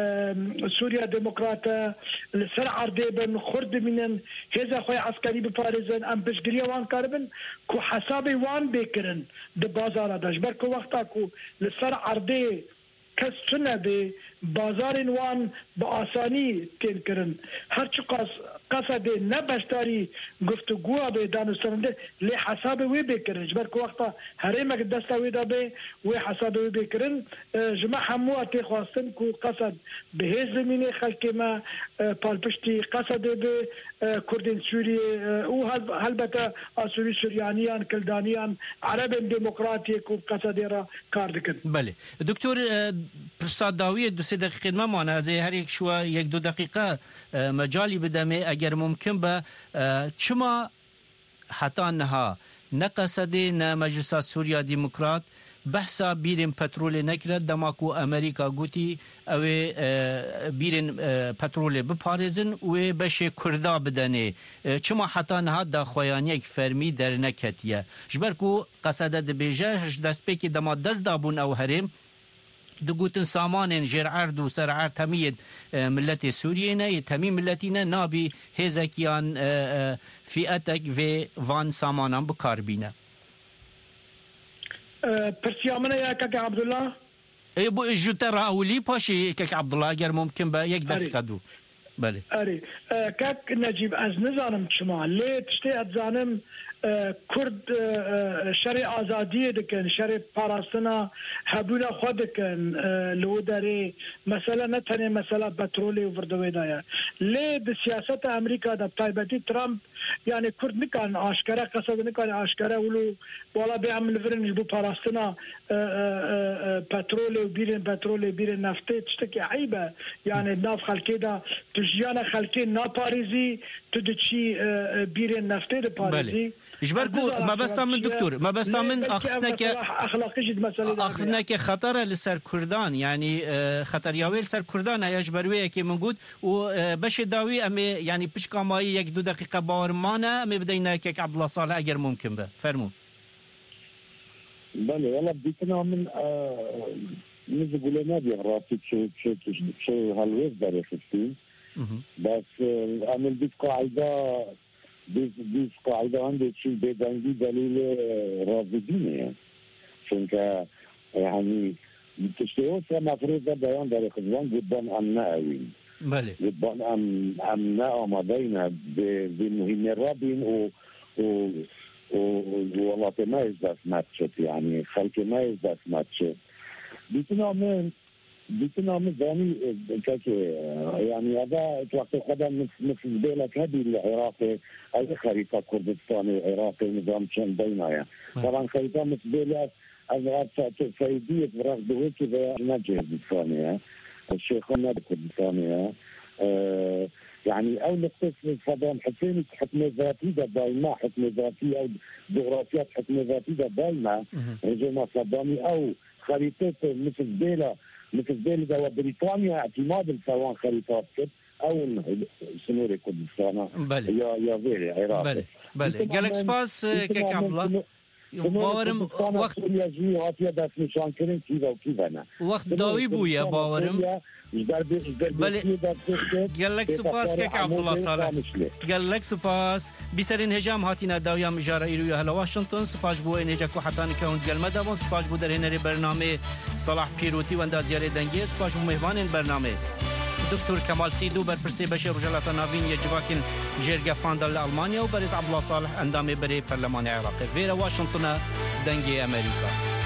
سوريا ديمقراطا سر عادي بن خرد منن هيزا خوي عسكري بباريزن ام بشجريا وان كاربن كو حسابي وان بكرن د بازار داش بركو وقتا كو لسر عادي کس چنه به بازار وان با آسانی تین کرن هرچی قص قصد نبشتاری گفتگو به دانستنده لی حساب وی بکرن جبر که وقتا هریمک دستا وی دا به وی حساب وی بکرن جمع همو اتی خواستن که قصد به هیز زمینه خلق ما پالپشتی قصد به کردین سوری او هلبتا آسوری سوریانیان کلدانیان عرب دموکراتی که قصد را کار دکن. بله دکتر پرساد داوی دو سه دقیقه ما منازه هر یک شو یک دو دقیقه مجالی بدمه اگر ممکن به چما حتی انها نقصد نه مجلس سوریا دموکرات بحثا بیرن پترول نکرد دماکو امریکا گوتی او بیرن پترول بپارزن و بشه کردا بدنه چما حتی انها دا خویانی یک فرمی در نکتیه جبرکو قصده دبیجه دست پیکی دما دست دابون او هرم دقوتن سامان جر عرض و سر عرض تمید ملت سوریه نه تمی ملتینا نابی هزکیان فئتک و وان سامانان بکار بینه پرسیامنه یا کک عبدالله ای بو جوتر راولی پاشی کک عبدالله اگر ممکن با یک دقیقه دو بله اری کک نجیب از نزانم چما لی تشتی ادزانم کرد شرع آزادی دکن شرع پاراستنا حبونا خود دکن لو داره مثلا نتنه مثلا پترولی و وردوی دایا لی به سیاست امریکا دا تایبتی ترامپ yani Kurd nikan aşkara kasada nikan aşkara ulu valla bir amel verin bu parastına petrol birin petrol birin nafte tişteki ayıba yani naf halkı da tujyana halkı na Parizi tüdçi birin nafte de Parizi جبركو ما بستا من دكتور ما بستا من اخذناك اخذناك خطر لسر كردان يعني خطر ياويل سر كردان يجبروي كي موجود وباش داوي ام يعني بش كماي يك دو دقيقه باورمانه ام بدينا كيك عبد الله صالح اگر ممكن به فرمو بله والله بدينا من نقول نادي راتب شو شو شو هالويز داري خفتي بس عمل بيت قاعده biz biz قاعده için bedengi delil razı değil çünkü yani تشتهوش مفروض بيان در خزوان جدا امنا قوي بله جدا ام امنا امضينا بمهم رابين و و والله ما يزداد ماتشت يعني خلق ما يزداد ماتشت بيتنا من بيتنا من زاني كاكي يعني هذا وقت قدم مثل بيلك هذه العراقي أي خريطة كردستاني عراقي نظام شن بينها طبعا خريطة مثل بيلك أزغاد سيدية براق دويكي ذا نجي كردستانية الشيخنا كردستانية يعني أو نقص صدام حسين حكمة ذاتية دائما حكمة ذاتية أو جغرافيات حكمة ذاتية دائما رجل صدامي أو خريطة مثل بيلة مثل ذلك بريطانيا اعتماد سواء خريطات كد او سنوري كردستان بله يا يا غير العراق بله بله جالك سباس كيك عبد الله باورم وقت وقت داوی بووە باورم گەلک سوپاس کەک عەبدوڵڵا ساڵح گەلک سوپاس بیسەرین هێژام هاتینە داویان مژارە ئیرویە هەلە واشنگتن سوپاش بۆ ئێنێجە کوحەتانی کەون گەلمەدا بۆن سوپاش بۆ دەرهێنەری بەرنامێ سەلاح پیرۆتی وەندازیارێ دەنگێ سوپاش بۆ میهوانên بەرنامێ دکتور کەمال سیدو بەرپرسێ بەشێ ڕۆژهەڵاتە ناوین یەکجڤاکین ژێرگە فاندە لە ئەڵمانیا و بەرز عەبدوڵڵا ساڵح ئەندامێ بەرێ پەرلەمانی عێراقی ڤێرە واشنگتنە دەنگی ئەمریکا